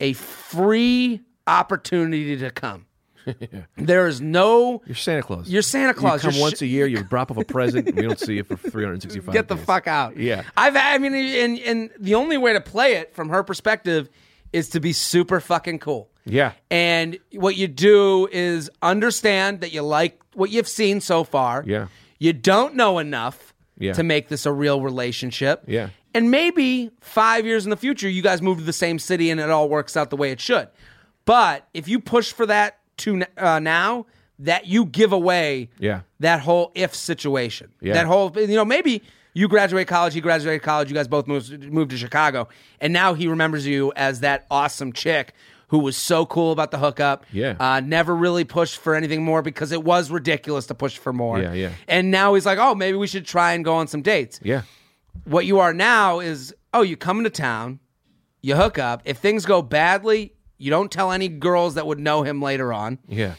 free opportunity to come. There is no... You're Santa Claus. You're Santa Claus. You come once a year, you drop off a present, and we don't see you for 365 Get the days. fuck out. Yeah. And the only way to play it from her perspective is to be super fucking cool. Yeah. And what you do is understand that you like what you've seen so far. Yeah. You don't know enough Yeah. to make this a real relationship. Yeah. And maybe 5 years in the future, you guys move to the same city and it all works out the way it should. But if you push for that to now, that you give away that whole if situation. That whole, maybe you graduate college, he graduated college, you guys both moved to Chicago, and now he remembers you as that awesome chick who was so cool about the hookup. Never really pushed for anything more because it was ridiculous to push for more. And now he's like, oh, maybe we should try and go on some dates. What you are now is, you come into town, you hook up. If things go badly, you don't tell any girls that would know him later on. And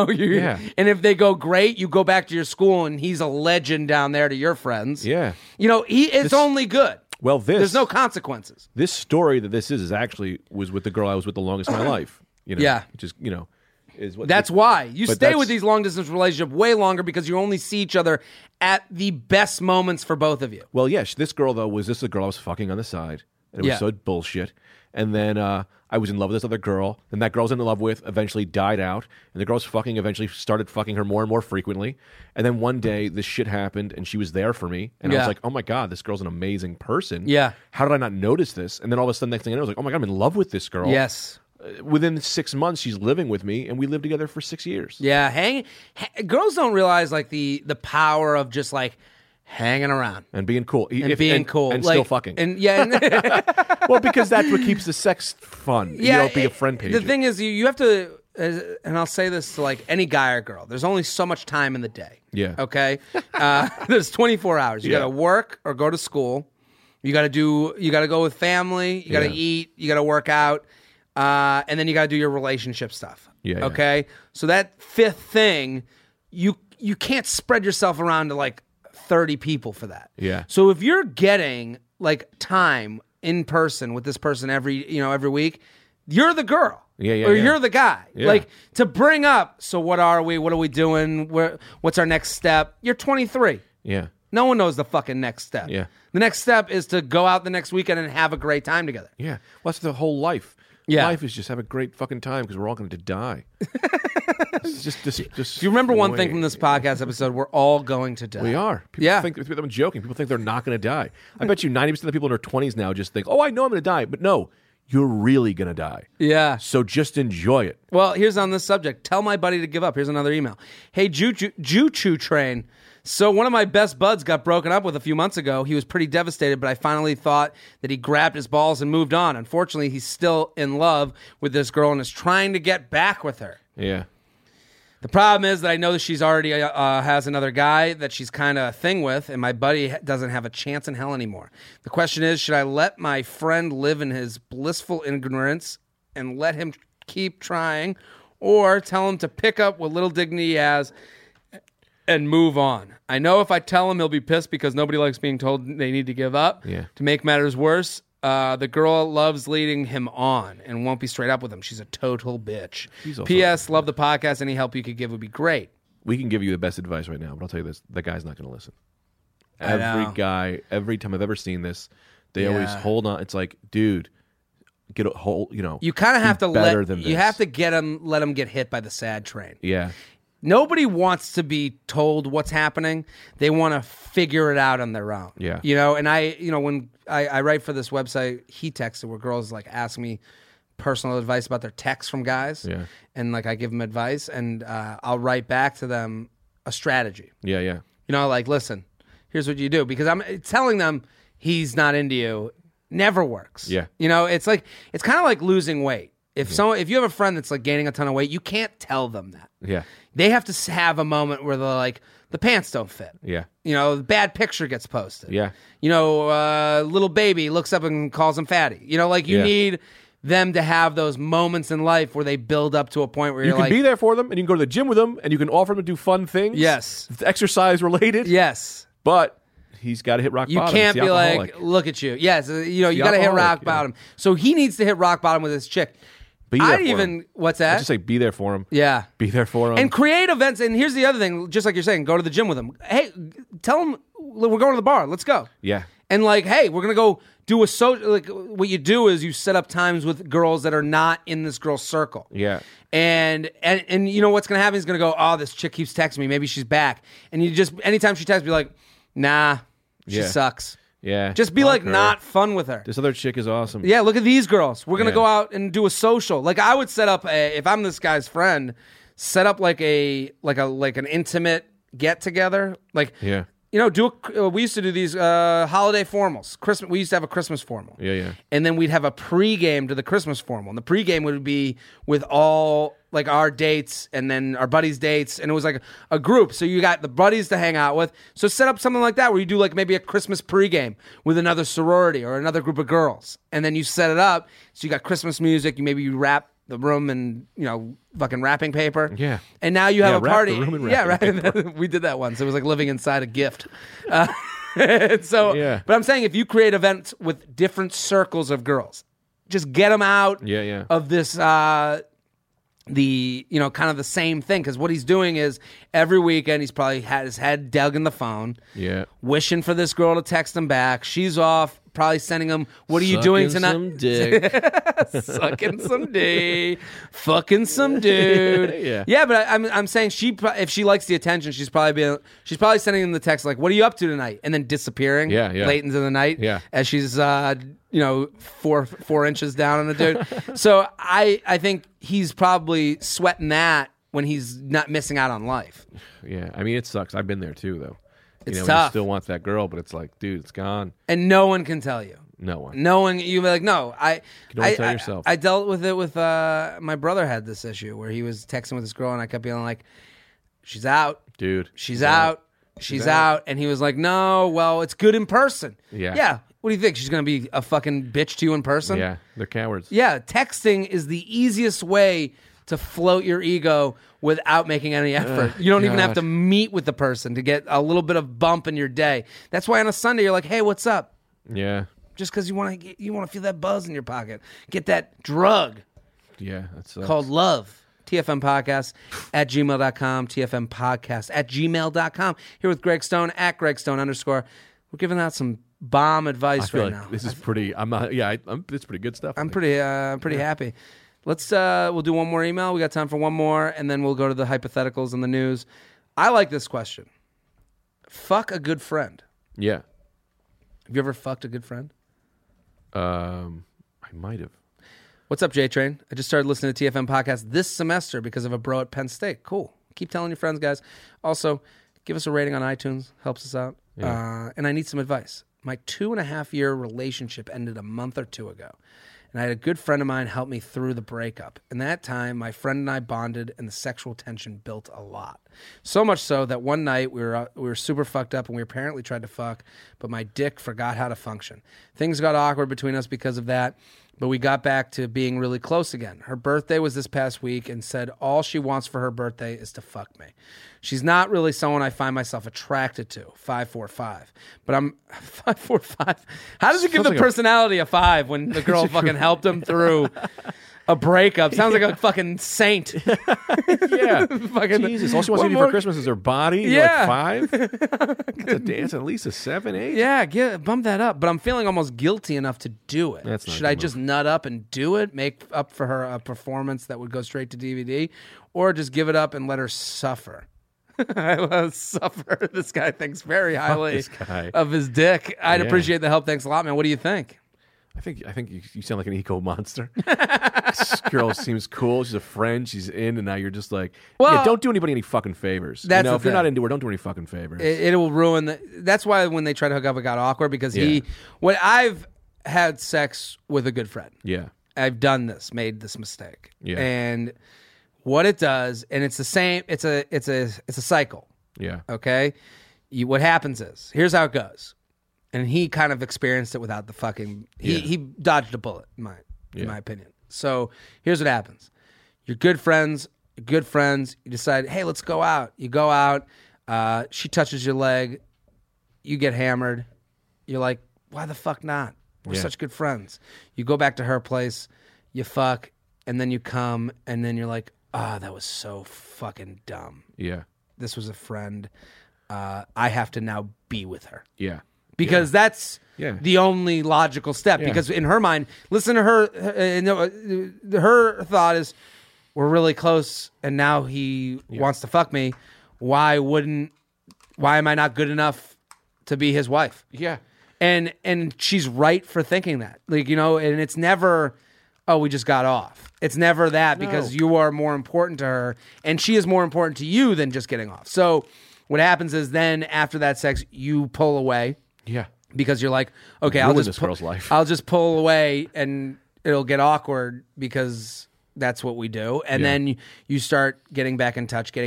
if they go great, you go back to your school and he's a legend down there to your friends. It's only good. Well, there's no consequences. This story that this is actually was with the girl I was with the longest of my life. Which is, is what. That's why you stay with these long distance relationships way longer because you only see each other at the best moments for both of you. Well, yes, this girl though was a girl I was fucking on the side, and it was so bullshit. And then I was in love with this other girl. Then that girl I was in love with eventually died out. And the girl I was fucking eventually started fucking her more and more frequently. And then one day this shit happened and she was there for me. And I was like, oh my God, this girl's an amazing person. How did I not notice this? And then all of a sudden, next thing I know, I was like, oh my God, I'm in love with this girl. Within 6 months, she's living with me, and we lived together for 6 years. Girls don't realize like the power of just like hanging around and being cool, and still fucking, well, because that's what keeps the sex fun. You don't be a friend page. The thing is, you have to, and I'll say this to like any guy or girl. There's only so much time in the day. Okay. There's 24 hours. You got to work or go to school. You got to go with family. You got to eat. You got to work out. And then you got to do your relationship stuff. Okay. So that fifth thing, you can't spread yourself around to like 30 people for that. So if you're getting like time in person with this person every week, you're the girl. You're the guy. Like to bring up, so what are we? What are we doing? What's our next step? You're 23. No one knows the fucking next step. The next step is to go out the next weekend and have a great time together. Well, that's the whole life. Life is just have a great fucking time because we're all going to die. just if you remember one thing from this podcast episode, we're all going to die. We are. People think I'm joking. People think they're not going to die. I bet you 90% of the people in their 20s now just think, oh, I know I'm going to die. But no, you're really going to die. So just enjoy it. Well, here's on this subject. Tell my buddy to give up. Here's another email. Hey, Choo Train. So one of my best buds got broken up with a few months ago. He was pretty devastated, but I finally thought that he grabbed his balls and moved on. Unfortunately, he's still in love with this girl and is trying to get back with her. The problem is that I know that she's already has another guy that she's kind of a thing with, and my buddy doesn't have a chance in hell anymore. The question is, should I let my friend live in his blissful ignorance and let him keep trying, or tell him to pick up what little dignity he has and move on? I know if I tell him, he'll be pissed because nobody likes being told they need to give up. To make matters worse, the girl loves leading him on and won't be straight up with him. She's a total bitch. P.S. Love the podcast. Any help you could give would be great. We can give you the best advice right now, but I'll tell you this. The guy's not going to listen. Every guy, every time I've ever seen this, they always hold on. It's like, dude, get a whole, you kind of have to let him get hit by the sad train. Nobody wants to be told what's happening. They want to figure it out on their own. And when I write for this website, He Texted, where girls like ask me personal advice about their texts from guys. And like I give them advice, and I'll write back to them a strategy. Like, listen, here's what you do, because I'm telling them he's not into you never works. It's like, it's kind of like losing weight. If you have a friend that's like gaining a ton of weight, you can't tell them that. They have to have a moment where they're like, the pants don't fit. The bad picture gets posted. Little baby looks up and calls him fatty. You need them to have those moments in life where they build up to a point where you can be there for them, and you can go to the gym with them, and you can offer them to do fun things. It's exercise related. But he's got to hit rock bottom. You can't be like, look at you. You got to hit rock bottom. So he needs to hit rock bottom with his chick. What's that? I just say be there for him. Be there for him. And create events. And here's the other thing, just like you're saying, go to the gym with him. Hey, tell him we're going to the bar. Let's go. And like, hey, we're going to go do a social, like what you do is you set up times with girls that are not in this girl's circle. And you know what's going to happen? He's going to go, oh, this chick keeps texting me. Maybe she's back. And you just, anytime she texts, be like, nah, she sucks. Just be like, not fun with her. This other chick is awesome. Look at these girls. We're going to go out and do a social. Like I would set up, if I'm this guy's friend, set up like an intimate get together. Like, Yeah. we used to do these holiday formals. Christmas. We used to have a Christmas formal. Yeah. And then we'd have a pregame to the Christmas formal. And the pregame would be with all like our dates and then our buddies' dates. And it was like a group. So you got the buddies to hang out with. So set up something like that where you do like maybe a Christmas pregame with another sorority or another group of girls. And then you set it up. So you got Christmas music. You wrap the room in, fucking wrapping paper. Yeah. And now you have a wrap party. the room in Yeah, wrapping right. We did that once. It was like living inside a gift. But I'm saying if you create events with different circles of girls, just get them out of this, kind of the same thing. Because what he's doing is every weekend he's probably had his head dug in the phone, wishing for this girl to text him back. She's off, probably sending him, "What are you doing tonight?" Some dick. Sucking some D, fucking some dude. Yeah, but I'm saying if she likes the attention, she's probably sending him the text like, "What are you up to tonight?" and then disappearing late into the night as she's 4 inches down on the dude. So I think he's probably sweating that when he's not missing out on life. Yeah, I mean it sucks. I've been there too, though. It's you tough. You still want that girl, but it's like, dude, it's gone. And no one can tell you. No one. You'd be like, no, You can only tell yourself. I dealt with it with my brother had this issue where he was texting with this girl and I kept being like, she's out. Dude. She's out. She's out. And he was like, no, well, it's good in person. Yeah. What do you think? She's going to be a fucking bitch to you in person? Yeah, they're cowards. Yeah, texting is the easiest way to float your ego without making any effort. You don't even have to meet with the person to get a little bit of bump in your day. That's why on a Sunday you're like, hey, what's up? Yeah. Just because you want to feel that buzz in your pocket. Get that drug. Yeah, that's called love. TFM Podcast at gmail.com. TFM Podcast at gmail.com. Here with Greg Stone at Greg Stone _. We're giving out some bomb advice right now. This is pretty. I'm not. Yeah, it's pretty good stuff. I'm pretty happy. Let's we'll do one more email. We got time for one more, and then we'll go to the hypotheticals and the news. I like this question. Fuck a good friend. Yeah. Have you ever fucked a good friend? I might have. What's up, J-Train? I just started listening to TFM Podcast this semester because of a bro at Penn State. Cool. Keep telling your friends, guys. Also, give us a rating on iTunes. Helps us out. Yeah. And I need some advice. My 2.5-year relationship ended a month or two ago. And I had a good friend of mine help me through the breakup. In that time, my friend and I bonded, and the sexual tension built a lot. So much so that one night we were super fucked up, and we apparently tried to fuck, but my dick forgot how to function. Things got awkward between us because of that, but we got back to being really close again. Her birthday was this past week, and said all she wants for her birthday is to fuck me. She's not really someone I find myself attracted to, 5'4", but I'm 5'4". How does it give the personality a 5 when the girl fucking helped him through a breakup? Sounds like a fucking saint. Yeah. Fucking, Jesus, all she wants to do for Christmas is her body? Yeah. You're like 5? It's at least a 7, 8? Yeah, bump that up. But I'm feeling almost guilty enough to do it. That's not Should I just nut up and do it, make up for her a performance that would go straight to DVD, or just give it up and let her suffer? I will suffer. This guy thinks very highly of his dick. I'd appreciate the help. Thanks a lot, man. What do you think? I think you sound like an eco monster. This girl seems cool. She's a friend. She's in, and now you're just like, don't do anybody any fucking favors. That's if you're not into her, don't do any fucking favors. It will ruin. That's why when they tried to hook up, it got awkward because when I've had sex with a good friend. Yeah, I've done this, made this mistake. Yeah, and what it does, and it's the same. It's a cycle. Yeah. Okay. What happens is, here's how it goes. And he kind of experienced it without the fucking. He dodged a bullet, in my opinion. So here's what happens: you're good friends. You decide, hey, let's go out. You go out. She touches your leg. You get hammered. You're like, why the fuck not? We're such good friends. You go back to her place. You fuck, and then you come, and then you're like, that was so fucking dumb. Yeah. This was a friend. I have to now be with her. Yeah. Because that's the only logical step. Yeah. Because in her mind, listen to her. Her thought is, we're really close, and now he wants to fuck me. Why am I not good enough to be his wife? Yeah. And she's right for thinking that. And it's never oh, we just got off. It's never that because you are more important to her and she is more important to you than just getting off. So what happens is then after that sex, you pull away. Yeah. Because you're like, okay, girl's life. I'll just pull away and it'll get awkward because that's what we do. And then you start getting back in touch.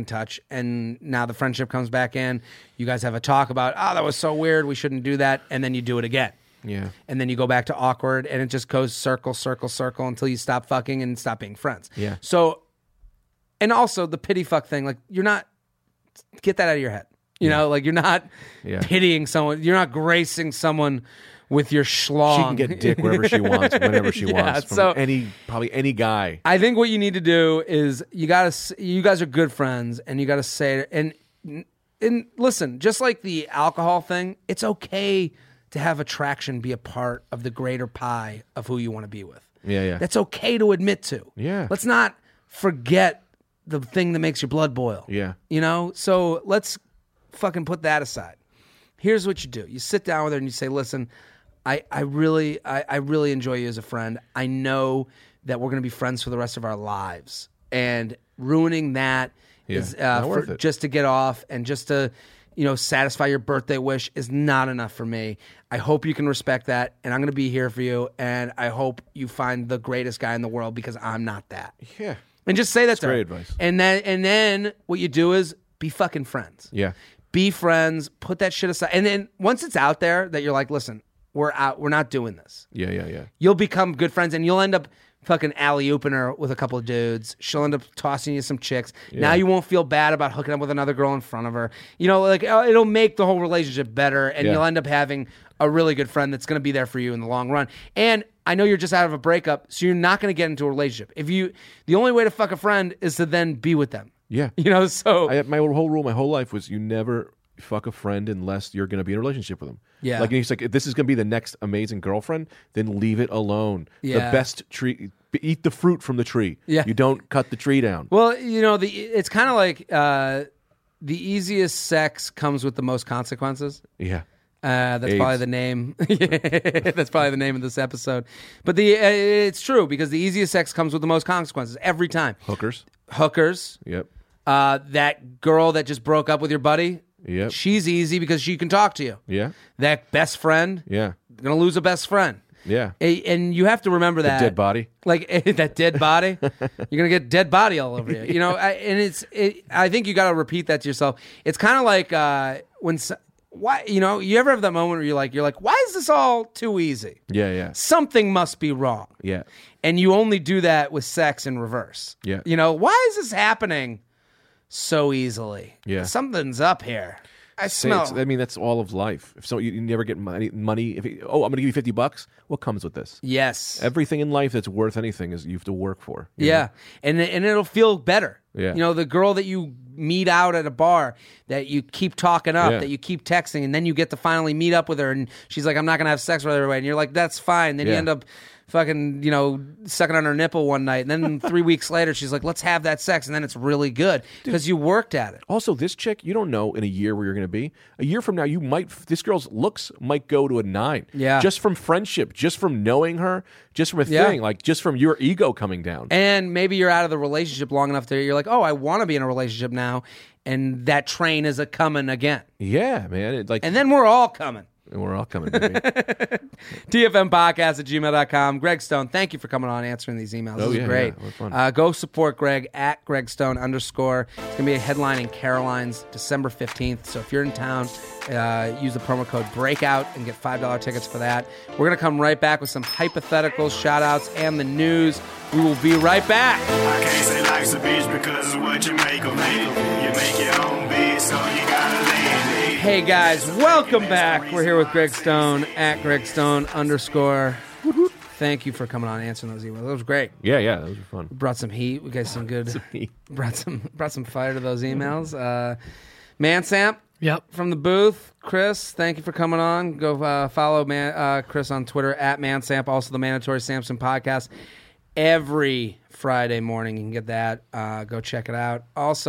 And now the friendship comes back in. You guys have a talk about, that was so weird. We shouldn't do that. And then you do it again. Yeah. And then you go back to awkward and it just goes circle until you stop fucking and stop being friends. Yeah. So, and also the pity fuck thing, like get that out of your head. You know, like you're not pitying someone. You're not gracing someone with your schlong. She can get dick wherever she wants, whenever she wants, from probably any guy. I think what you need to do is you guys are good friends, and you got to say and listen, just like the alcohol thing, it's okay to have attraction be a part of the greater pie of who you want to be with. Yeah. That's okay to admit to. Yeah. Let's not forget the thing that makes your blood boil. Yeah. You know? So let's fucking put that aside. Here's what you do. You sit down with her and you say, listen, I really enjoy you as a friend. I know that we're going to be friends for the rest of our lives. And ruining that is just to get off and just to, satisfy your birthday wish is not enough for me. I hope you can respect that, and I'm going to be here for you, and I hope you find the greatest guy in the world because I'm not that. Yeah. And just say that to her. Great advice. And then what you do is be fucking friends. Yeah. Be friends, put that shit aside. And then once it's out there that you're like, listen, we're out, we're not doing this. Yeah. You'll become good friends and you'll end up fucking alley-ooping her with a couple of dudes. She'll end up tossing you some chicks. Yeah. Now you won't feel bad about hooking up with another girl in front of her. It'll make the whole relationship better and you'll end up having a really good friend that's going to be there for you in the long run. And I know you're just out of a breakup, so you're not going to get into a relationship. The only way to fuck a friend is to then be with them. Yeah. So my whole rule, my whole life was you never fuck a friend unless you're going to be in a relationship with them. Yeah. Like, he's like, if this is going to be the next amazing girlfriend, then leave it alone. Yeah. The best tree, eat the fruit from the tree. Yeah. You don't cut the tree down. Well, it's kind of like the easiest sex comes with the most consequences. Yeah. That's AIDS. Probably the name. That's probably the name of this episode. But it's true because the easiest sex comes with the most consequences every time. Hookers. Yep. That girl that just broke up with your buddy. Yep. She's easy because she can talk to you. Yeah. That best friend. Yeah. Gonna lose a best friend. Yeah. And you have to remember that. Dead body. Like that dead body. You're going to get dead body all over you. I think you got to repeat that to yourself. It's kind of like you ever have that moment where you're like, why is this all too easy? Yeah. Something must be wrong. Yeah. And you only do that with sex in reverse. Yeah. Why is this happening so easily? Yeah. Something's up here. I smell. That's all of life. If so, you never get money. I'm going to give you $50. What comes with this? Yes. Everything in life that's worth anything is you have to work for. Yeah, and it'll feel better. Yeah. The girl that you meet out at a bar, that you keep talking up, that you keep texting, and then you get to finally meet up with her, and she's like, "I'm not going to have sex with her right away," and you're like, "That's fine." Then you end up fucking, sucking on her nipple one night. And then 3 weeks later, she's like, let's have that sex. And then it's really good because you worked at it. Also, this chick, you don't know in a year where you're going to be. A year from now, this girl's looks might go to a 9. Yeah. Just from friendship, just from knowing her, just from a thing, like just from your ego coming down. And maybe you're out of the relationship long enough that you're like, oh, I want to be in a relationship now. And that train is a-coming again. Yeah, man. And then we're all coming. And we're all coming, baby. TFNpodcast@gmail.com. Greg Stone, thank you for coming on answering these emails. This is great. Yeah, fun. Go support Greg at Greg Stone _. It's going to be a headline in Caroline's December 15th. So if you're in town, use the promo code BREAKOUT and get $5 tickets for that. We're going to come right back with some hypotheticals, shout-outs, and the news. We will be right back. I can't say life's a bitch because of what you make of it. You make your own bitch, so you gotta land it. Hey guys, welcome back. We're here with Greg Stone at Greg Stone _ Thank you for coming on and answering those emails. That was great. Yeah, those were fun. Brought some heat. We got some good. Brought some fire to those emails. Mansamp. Yep. From the booth, Chris. Thank you for coming on. Go follow Chris on Twitter at Mansamp. Also the Mandatory Samson podcast every Friday morning. You can get that. Go check it out. Also,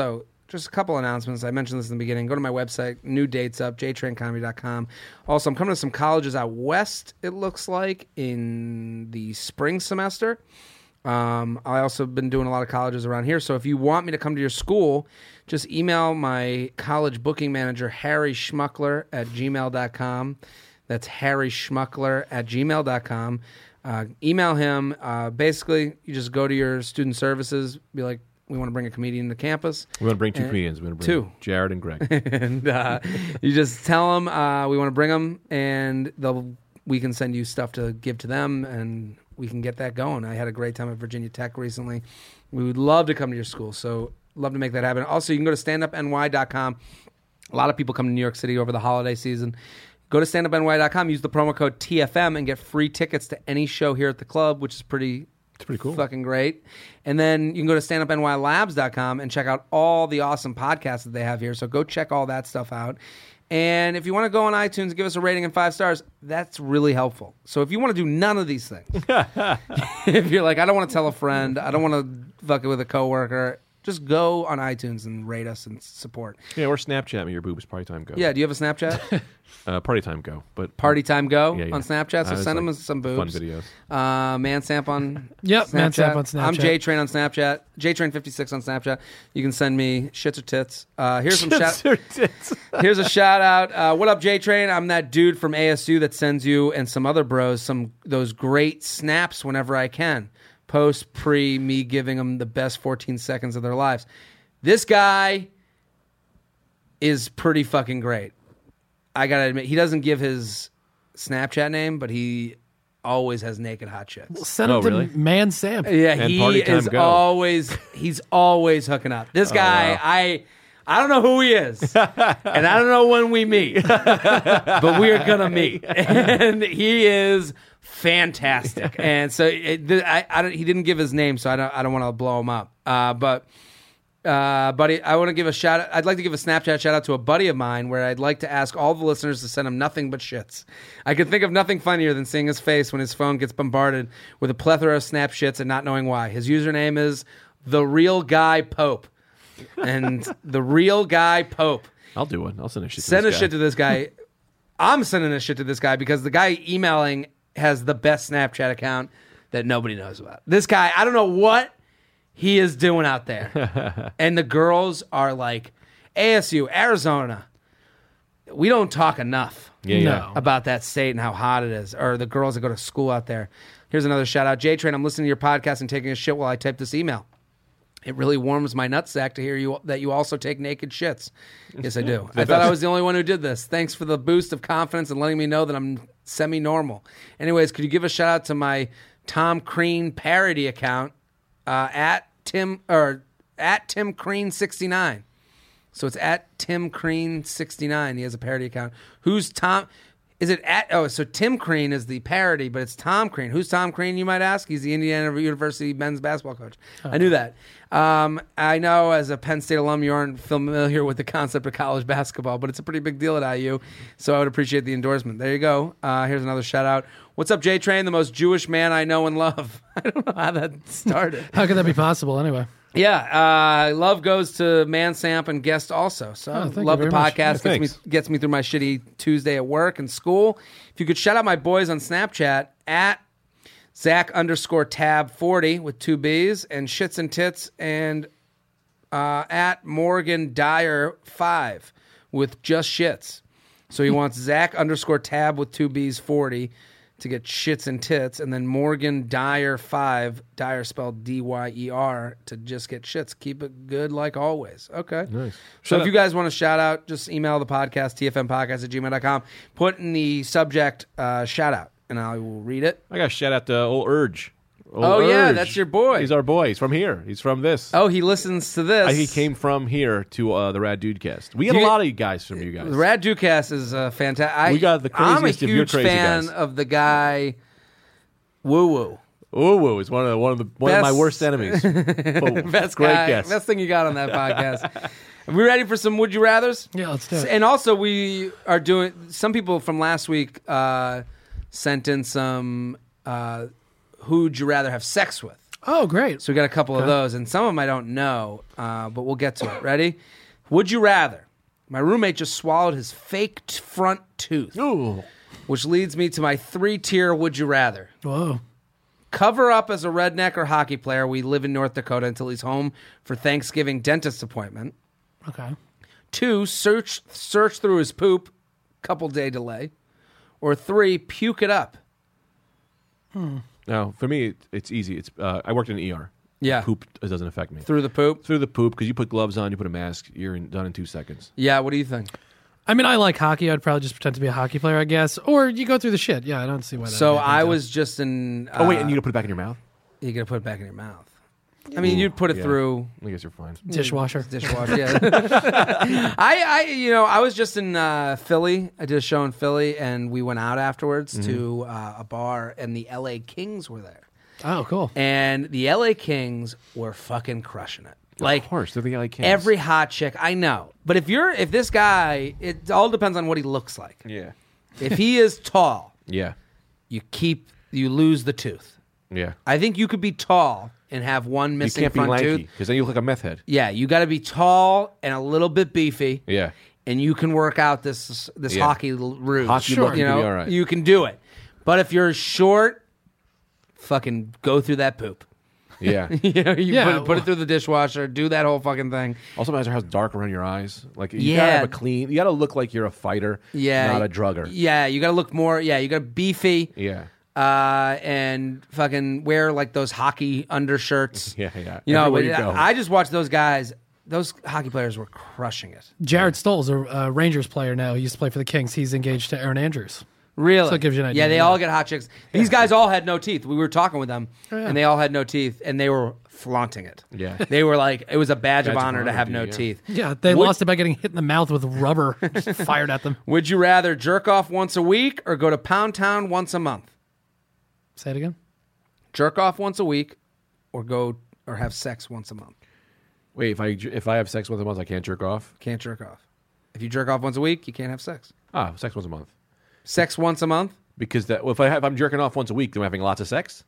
just a couple announcements. I mentioned this in the beginning. Go to my website. New dates up, jtraincomedy.com. Also, I'm coming to some colleges out west, it looks like, in the spring semester. I also have been doing a lot of colleges around here. So if you want me to come to your school, just email my college booking manager, Harry Schmuckler at gmail.com. That's Harry Schmuckler at gmail.com. Email him. Basically, you just go to your student services, be like, we want to bring a comedian to campus. We want to bring two comedians. We want to bring Jared and Greg. And you just tell them we want to bring them, and we can send you stuff to give to them, and we can get that going. I had a great time at Virginia Tech recently. We would love to come to your school, so love to make that happen. Also, you can go to standupny.com. A lot of people come to New York City over the holiday season. Go to standupny.com, use the promo code TFM, and get free tickets to any show here at the club, which is pretty cool. Fucking great. And then you can go to standupnylabs.com and check out all the awesome podcasts that they have here. So go check all that stuff out. And if you want to go on iTunes and give us a rating and 5 stars, that's really helpful. So if you want to do none of these things, if you're like, I don't want to tell a friend, I don't want to fuck it with a coworker, just go on iTunes and rate us and support. Yeah, or Snapchat me your boobs. Party Time Go. Yeah, do you have a Snapchat? Party Time Go. But Party Time Go yeah. on Snapchat. So send them some boobs. Fun videos. Mansamp on Yep, Snapchat. Mansamp on Snapchat. I'm JTrain on Snapchat. JTrain56 on Snapchat. You can send me shits or tits. Here's some Here's a shout out. What up, JTrain? I'm that dude from ASU that sends you and some other bros those great snaps whenever I can. Post, pre, me giving them the best 14 seconds of their lives. This guy is pretty fucking great. I gotta admit, he doesn't give his Snapchat name, but he always has naked hot chicks. Send him to really? Man Sam. Yeah, And he Party Time is Go. he's always hooking up. This guy, wow. I don't know who he is, and I don't know when we meet, but we are gonna meet, and he is fantastic. And so he didn't give his name, so I don't want to blow him up. But buddy, I want to give a shout out. I'd like to give a Snapchat shout out to a buddy of mine where I'd like to ask all the listeners to send him nothing but shits. I could think of nothing funnier than seeing his face when his phone gets bombarded with a plethora of snap shits and not knowing why. His username is The Real Guy Pope. And The Real Guy Pope. I'll do one. I'll send a shit to Send this a guy. shit to this guy. I'm sending a shit to this guy because the guy emailing has the best Snapchat account that nobody knows about. This guy, I don't know what he is doing out there. And the girls are like, ASU, Arizona. We don't talk enough about that state and how hot it is, or the girls that go to school out there. Here's another shout out. JTrain, I'm listening to your podcast and taking a shit while I type this email. It really warms my nutsack to hear that you also take naked shits. Yes, I do. I thought I was the only one who did this. Thanks for the boost of confidence and letting me know that I'm semi-normal. Anyways, could you give a shout out to my Tom Crean parody account at Tim Crean 69? So it's at Tim Crean 69. He has a parody account. Who's Tom? Is it at? Oh, so Tim Crean is the parody, but it's Tom Crean. Who's Tom Crean, you might ask? He's the Indiana University men's basketball coach. I knew that. I know as a Penn State alum, you aren't familiar with the concept of college basketball, but it's a pretty big deal at IU, so I would appreciate the endorsement. There you go. Here's another shout out. What's up, J-Train, the most Jewish man I know and love? I don't know how that started. How could that be possible anyway? Yeah, love goes to Mansamp and guest also. So love the podcast. Gets me through my shitty Tuesday at work and school. If you could shout out my boys on Snapchat at Zach_tab40 with 2 B's and shits and tits, and at Morgan Dyer 5 with just shits. So he wants Zach_tab with 2 B's 40 to get shits and tits, and then Morgan Dyer 5, Dyer spelled D-Y-E-R, to just get shits. Keep it good like always. Okay. Nice. So if you guys want to shout out, just email the podcast, tfmpodcast@gmail.com. Put in the subject shout out, and I will read it. I got to shout out to old Urge. Yeah, that's your boy. He's our boy. He's from here. He's from this. Oh, he listens to this. He came from here to the Rad Dudecast. We get a lot of you guys from you guys. The Rad Dudecast is fantastic. We got the craziest of your crazy I'm a huge fan guys. of the guy Woo Woo. Woo Woo is one of my worst enemies. Best great guy, guess. best thing you got on that podcast. Are we ready for some Would You Rathers? Yeah, let's do it. And also, we are doing. Some people from last week sent in some. Who'd you rather have sex with? Oh, great. So we got a couple of those, and some of them I don't know, but we'll get to it. Ready? Would you rather? My roommate just swallowed his fake front tooth, which leads me to my 3-tier would you rather. Whoa. Cover up as a redneck or hockey player. We live in North Dakota until he's home for Thanksgiving dentist appointment. Okay. 2, search through his poop, couple day delay. Or 3, puke it up. No, for me, it's easy. It's I worked in an ER. Yeah. Poop doesn't affect me. Through the poop? Through the poop, because you put gloves on, you put a mask, you're done in 2 seconds. Yeah, what do you think? I mean, I like hockey. I'd probably just pretend to be a hockey player, I guess. Or you go through the shit. Yeah, I don't see why that So would be a big I deal. was just in... Oh, wait, and you gonna put it back in your mouth? You're going to put it back in your mouth. I mean, you'd put it Yeah. through... I guess you're fine. Dishwasher. Dishwasher, yeah. I was just in Philly. I did a show in Philly, and we went out afterwards to a bar, and the LA Kings were there. Oh, cool. And the LA Kings were fucking crushing it. Like, Of course, they're the LA Kings. every hot chick, I know. But if this guy, it all depends on what he looks like. Yeah. If he is tall, Yeah. you lose the tooth. Yeah. I think you could be tall and have one You missing can't be front lanky, tooth. because then you look like a meth head. Yeah, you got to be tall and a little bit beefy. Yeah. And you can work out this Yeah. hockey ruse. Hockey Sure. look, You you can know, be all right. you can do it. But if you're short, fucking go through that poop. Yeah. You know, you Yeah, put it through the dishwasher, do that whole fucking thing. Also matters how dark around your eyes. Like you Yeah. gotta have a clean. You gotta look like you're a fighter, Yeah, not a drugger. Yeah, you got to look more. Yeah, you got to beefy. Yeah. And fucking wear like those hockey undershirts. Yeah, yeah. You know, Everywhere but you go. I just watched those guys. Those hockey players were crushing it. Jared Stoll's a Rangers player now. He used to play for the Kings. He's engaged to Aaron Andrews. Really? So it gives you an idea. Yeah, they all get hot chicks. These guys all had no teeth. We were talking with them, Oh, yeah. and they all had no teeth, and they were flaunting it. Yeah. They were like, it was a badge of Badge of honor to honor, have no yeah. teeth. Yeah, they Would- lost it by getting hit in the mouth with rubber just fired at them. Would you rather jerk off once a week or go to Pound Town once a month? Say it again. Jerk off once a week or have sex once a month. Wait, if I have sex once a month, I can't jerk off. Can't jerk off. If you jerk off once a week, you can't have sex. Ah, sex once a month. Sex once a month? Because if I'm jerking off once a week, then I'm having lots of sex.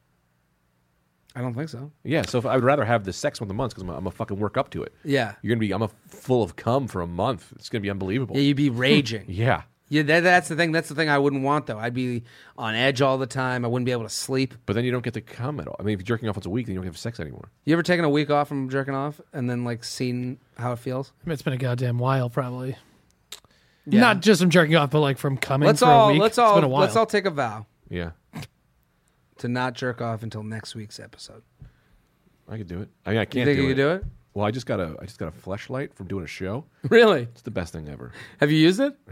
I don't think so. Yeah, so I would rather have the sex once a month because I'm gonna fucking work up to it. Yeah. I'm full of cum for a month. It's gonna be unbelievable. Yeah, you'd be raging. Yeah, Yeah, that's the thing. That's the thing I wouldn't want, though. I'd be on edge all the time. I wouldn't be able to sleep. but then you don't get to cum at all. I mean, if you're jerking off once a week, then you don't have sex anymore. You ever taken a week off from jerking off and then like seen how it feels? I mean, it's been a goddamn while, probably. Yeah. Not just from jerking off, but like from coming Let's for all a week. let's It's been a all while. let's all take a vow Yeah, to not jerk off until next week's episode. I could do it. I mean, I You can't think do you it. could do it? Well, I just got a fleshlight from doing a show. Really? It's the best thing ever. Have you used it?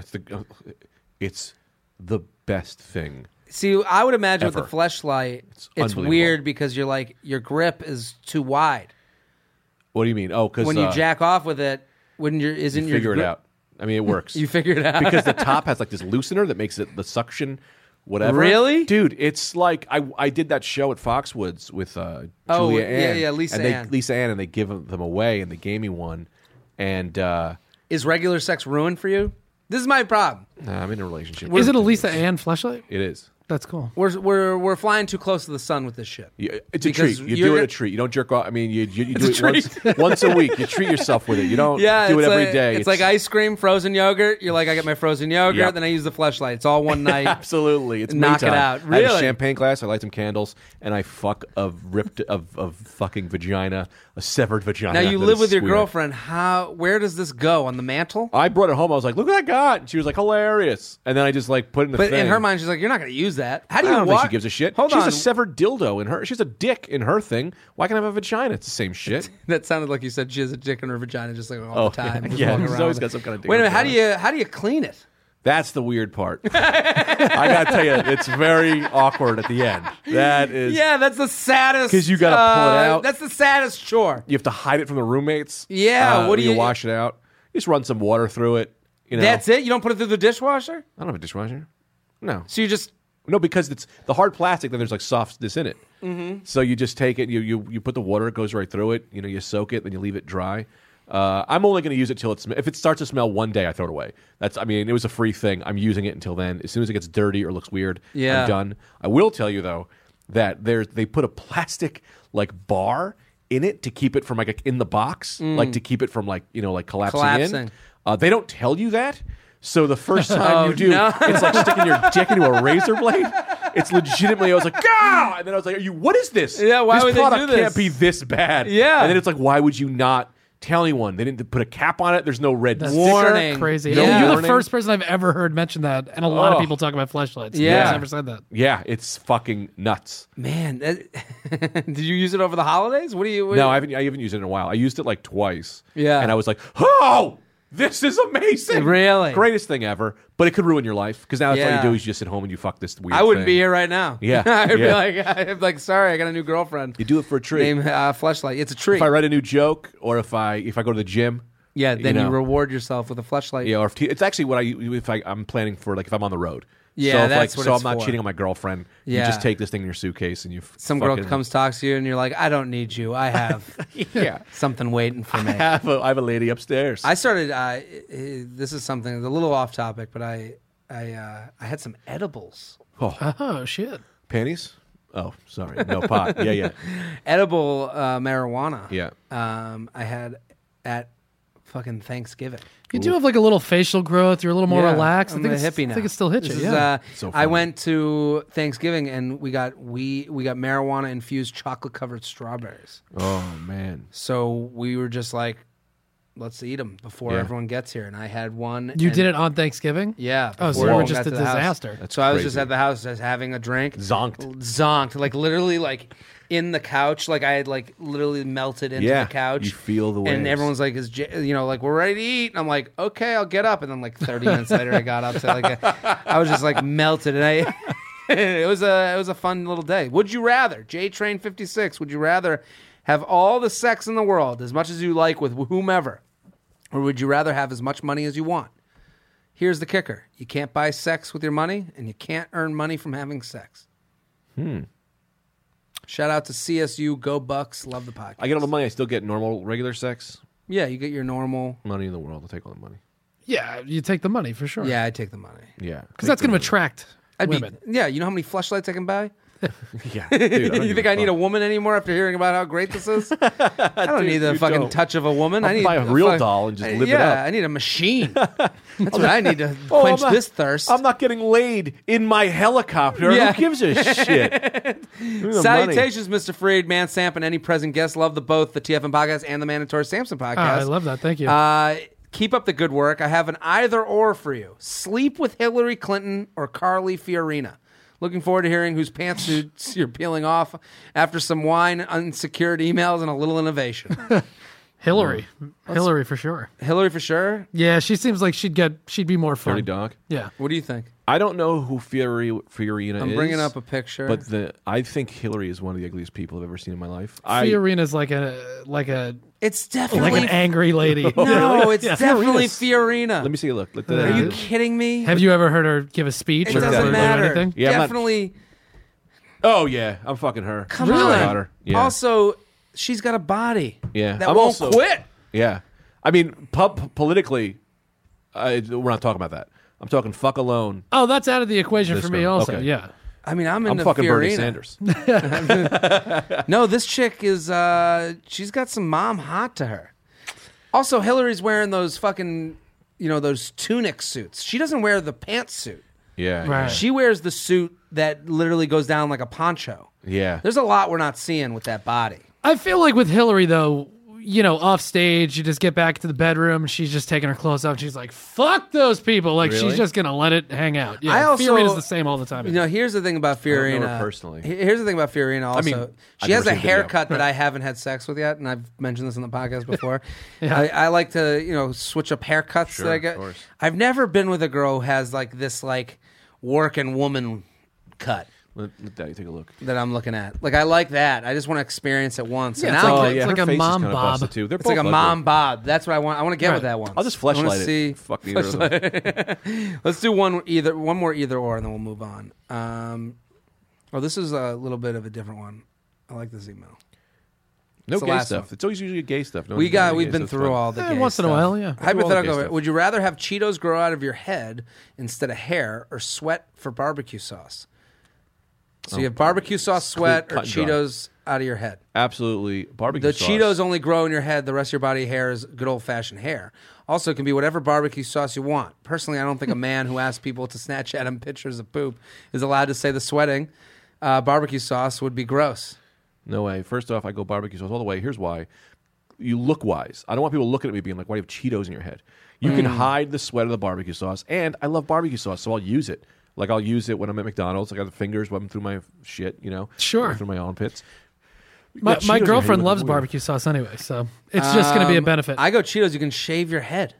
It's the best thing. See, I would imagine with Ever. the fleshlight, it's unbelievable. weird because you're like your grip is too wide. What do you mean? Oh, because When you jack off with it, wouldn't your isn't you your figure it grip- out. I mean, it works. You figure it out because the top has like this loosener that makes it the suction, whatever. Really? dude? It's like I did that show at Foxwoods with Oh, Julia yeah, Ann. yeah, Lisa and Ann. Lisa Ann, and they give them away, and they gave me one. And Is regular sex ruined for you? This is my problem. nah, I'm in a relationship. Is it a Lisa Ann fleshlight? It is. That's cool. We're flying too close to the sun with this shit. It's a Because treat. You you're do it gonna- a treat. You don't jerk off. I mean, you do It's it once a week. You treat yourself with it. You don't Yeah, do it it's every day. like, It's like ice cream, frozen yogurt. You're like, I get my frozen yogurt, Yep. then I use the fleshlight. It's all one night. Absolutely, it's Knock me it time. out. I have a Really? champagne glass. I light some candles, and I fuck of fucking vagina, a severed vagina. Now you that live is with your weird. girlfriend. Where does this go on the mantle? I brought it home. I was like, "Look what I got!" And she was like, "Hilarious!" And then I just like put it in the But thing. in her mind, she's like, "You're not going to use that." How do I you? don't wa- think she gives a shit. Hold She's on. a severed dildo in her. She's a dick in her thing. Why can't I have a vagina? It's the same shit. That sounded like you said she has a dick in her vagina, just like all the time. Just yeah. walking She's around always with got it. some kind of dick. Wait a in her minute. vagina. How do you clean it? That's the weird part. I gotta tell you, it's very awkward at the end. That is. Yeah, that's the saddest. 'Cause you gotta pull it out. That's the saddest chore. You have to hide it from the roommates. Yeah, what do when you- wash it out? You just run some water through it. You know. That's it. You don't put it through the dishwasher. I don't have a dishwasher. No. So you just No, because it's the hard plastic. Then there's like softness in it. Mm-hmm. So you just take it. You put the water. It goes right through it. You know. You soak it. Then you leave it dry. I'm only going to use it till if it starts to smell one day, I throw it away. I mean, it was a free thing. I'm using it until then. As soon as it gets dirty or looks weird, Yeah. I'm done. I will tell you though, that they put a plastic like bar in it to keep it from like in the box, like to keep it from like like collapsing. They don't tell you that. So the first time you do, it's like sticking your dick into a razor blade. It's legitimately, I was like, "Gah!" And then I was like, what is this? Yeah, why this would they product do this? can't be this bad. Yeah. And then it's like, why would you not tell anyone? They didn't put a cap on it. There's no red sticker. warning. Crazy. No You're the warning. first person I've ever heard mention that, and a lot of people talk about fleshlights. Yeah. Nobody's never said that. Yeah, it's fucking nuts. Man, did you use it over the holidays? What do you? No, I haven't used it in a while. I used it like twice. Yeah. And I was like, oh, this is amazing. Really? Greatest thing ever. But it could ruin your life because now that's all Yeah. you do is you just sit home and you fuck this weird I wouldn't thing. be here right now. Yeah, I'd yeah. be like, sorry, I got a new girlfriend. You do it for a treat. Name Fleshlight. It's a treat. If I write a new joke or if I go to the gym. Yeah, then you know. reward yourself with a Fleshlight. Yeah, or it's actually what I'm planning for, like if I'm on the road. Yeah, so if, that's what so it's I'm not for. cheating on my girlfriend. Yeah. You just take this thing in your suitcase and you. Some girl fucking- comes talks to you and you're like, I don't need you. I have Yeah. something waiting for me. I have a lady upstairs. I started. This is something a little off topic, but I had some edibles. Oh shit. Panties? Oh, sorry. No pot. Yeah. Edible marijuana. Yeah. I had at fucking Thanksgiving. You do have like a little facial growth. You're a little more Yeah, relaxed. I'm I think a hippie now. I think it still hits This you. is, Yeah. So I funny. went to Thanksgiving and we got marijuana infused chocolate covered strawberries. Oh man. So we were just like, let's eat them before Yeah. everyone gets here. And I had one. You and- did it on Thanksgiving? Yeah. Oh, so before you were everyone just got a to the house. disaster. That's So I was crazy. just at the house just having a drink. Zonked. Like literally like in the couch. Like I had like literally melted into Yeah, the couch. you feel the And waves. everyone's like, like, we're ready to eat. And I'm like, okay, I'll get up. And then like 30 minutes later, I got up. So like, I was just like melted. And it was a fun little day. Would you rather, JTrain 56, would you rather have all the sex in the world, as much as you like with whomever, or would you rather have as much money as you want? Here's the kicker. You can't buy sex with your money, and you can't earn money from having sex. Shout out to CSU, Go Bucks, love the podcast. I get all the money. I still get normal, regular sex. Yeah, you get your normal. Money in the world. I'll take all the money. Yeah, you take the money for sure. Yeah, I take the money. Yeah. Because that's going to attract women. Yeah, you know how many fleshlights I can buy? Yeah. Dude, You think I need a woman anymore after hearing about how great this is? I don't need the you fucking don't. touch of a woman. I'll I need buy a real doll and just live it up. I need a machine. That's what I need to quench this thirst. I'm not getting laid in my helicopter. Yeah. Who gives a shit? Salutations, Mr. Freed, Man Samp, and any present guests. Love both the TFM podcast and the Mandatory Samson podcast. I love that. Thank you. Keep up the good work. I have an either or for you. Sleep with Hillary Clinton or Carly Fiorina. Looking forward to hearing whose pantsuits you're peeling off after some wine, unsecured emails, and a little innovation. Hillary. Hillary for sure. Hillary for sure. Yeah, she seems like she'd be more fun. Dirty dog. Yeah. What do you think? I don't know who Fiorina is. I'm bringing up a picture. But I think Hillary is one of the ugliest people I've ever seen in my life. Fiorina's like It's definitely an angry lady. No, it's Yeah. definitely Fiorina. Let me see a look. Look at Are that. you kidding me? Have you ever heard her give a speech It or, doesn't or matter. anything? Yeah, I'm not- Definitely. Oh yeah, I'm fucking her. Come I on. got her. Yeah. Also, she's got a body. Yeah. That I'm won't also- quit. Yeah. I mean, politically, we're not talking about that. I'm talking fuck alone. Oh, that's out of the equation This for me girl. also. Okay. Yeah. I mean, I'm I'm into fucking Bernie Fiorina. Sanders. No, this chick is, she's got some mom hot to her. Also, Hillary's wearing those fucking, those tunic suits. She doesn't wear the pantsuit. Yeah. Right. She wears the suit that literally goes down like a poncho. Yeah. There's a lot we're not seeing with that body. I feel like with Hillary though, off stage, you just get back to the bedroom. She's just taking her clothes off. She's like, "Fuck those people!" Like Really? she's just gonna let it hang out. Yeah, I also- Fiorina's the same all the time. Here's the thing about Fiorina. don't know her personally. Here's the thing about Fiorina. Also, mean, I've she has never a seen video. haircut that I haven't had sex with yet, and I've mentioned this in the podcast before. I like to, switch up haircuts that I of get. course. I've never been with a girl who has like this working woman cut Let Daddy take a look. that I'm looking at. Like I like that. I just want to experience it once. Yeah, And it's now like- yeah, it's her a face is mom kinda bob. busted, too. They're it's like a both mom ugly. bob. That's what I want. I want to get with Right. that one. I'll just I wanna fleshlight it. see. Fuck neither of them. Let's do one more either or, and then we'll move on. This is a little bit of a different one. I like this email. No It's the gay last stuff. one. It's always usually gay stuff. No We've one's gay been stuff. through all the gay once in a stuff. while, yeah. Hypothetical. gay stuff. Would you rather have Cheetos grow out of your head instead of hair, or sweat for barbecue sauce? So you have barbecue sauce sweat or cut and dry. Cheetos out of your head. Absolutely. Barbecue The sauce. Cheetos only grow in your head. The rest of your body hair is good old-fashioned hair. Also, it can be whatever barbecue sauce you want. Personally, I don't think a man who asks people to snatch at him pictures of poop is allowed to say the sweating barbecue sauce would be gross. No way. First off, I go barbecue sauce all the way. Here's why. You look wise. I don't want people looking at me being like, why do you have Cheetos in your head? You can hide the sweat of the barbecue sauce, and I love barbecue sauce, so I'll use it. Like, I'll use it when I'm at McDonald's. I got the fingers rubbing through my shit, Sure. through my armpits. My Cheetos in your head, girlfriend you loves look weird. barbecue sauce anyway, so it's just going to be a benefit. I go Cheetos. You can shave your head.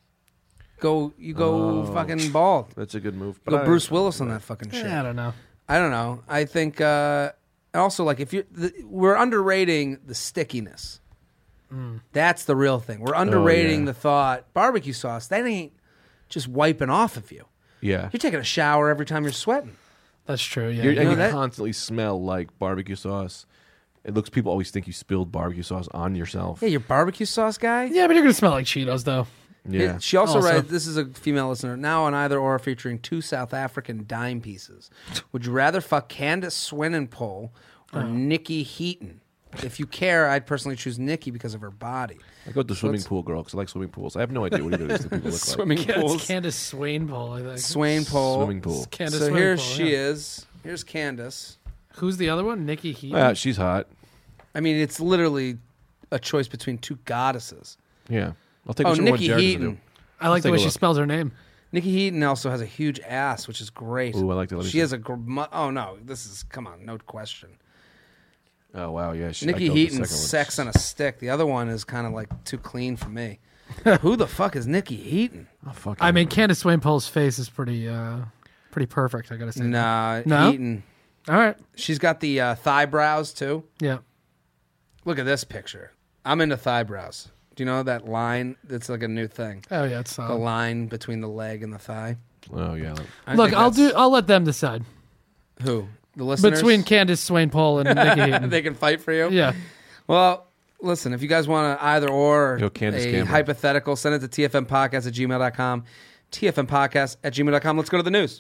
You go fucking bald. That's a good move. Go Bruce Willis on that fucking shit. I don't know. I don't know. I think also like if we're underrating the stickiness. That's the real thing. We're underrating the thought barbecue sauce. That ain't just wiping off of you. Yeah. You're taking a shower every time you're sweating. That's true. Yeah. And you that- constantly smell like barbecue sauce. People always think you spilled barbecue sauce on yourself. Hey, you're barbecue sauce guy? Yeah, but you're going to smell like Cheetos, though. Yeah. She also Also- writes, this is a female listener, now on Either Or featuring 2 South African dime pieces. Would you rather fuck Candace Swinnenpole or Nikki Heaton? If you care, I'd personally choose Nikki because of her body. I go with the swimming pool girl because I like swimming pools. I have no idea what either of these two people look like. Swimming Yeah, pools. it's Candace Swainpole, I think. Swainpole. Swimming pool. Candace So here Swainpole, she yeah. is. Here's Candace. Who's the other one? Nikki Heaton? Yeah, she's hot. I mean, it's literally a choice between 2 goddesses. Yeah. I'll take Oh, whichever one Nikki Jared doesn't Heaton. do. I like the take way a she look. spells her name. Nikki Heaton also has a huge ass, which is great. Ooh, I like that. Let me She see. has a... oh, no. This is... Come on. No question. Oh, wow. Yeah. Nikki Heaton's sex on a stick. The other one is kind of like too clean for me. Who the fuck is Nikki Heaton? Oh, fuck I mean, Candace Swainpole's face is pretty perfect, I got to say. Nah, No? Heaton. All right. She's got the thigh brows, too. Yeah. Look at this picture. I'm into thigh brows. Do you know that line? It's like a new thing. Oh, yeah, it's The solid. line between the leg and the thigh. Oh, yeah. I Look, think I'll that's- let them decide. Who? The listeners? Between Candace Swainpole and Nikki Heaton. They can fight for you? Yeah. Well, listen, if you guys want to either or Yo, Candace a Cameron. hypothetical, send it to tfmpodcast@gmail.com. tfmpodcast@gmail.com. Let's go to the news.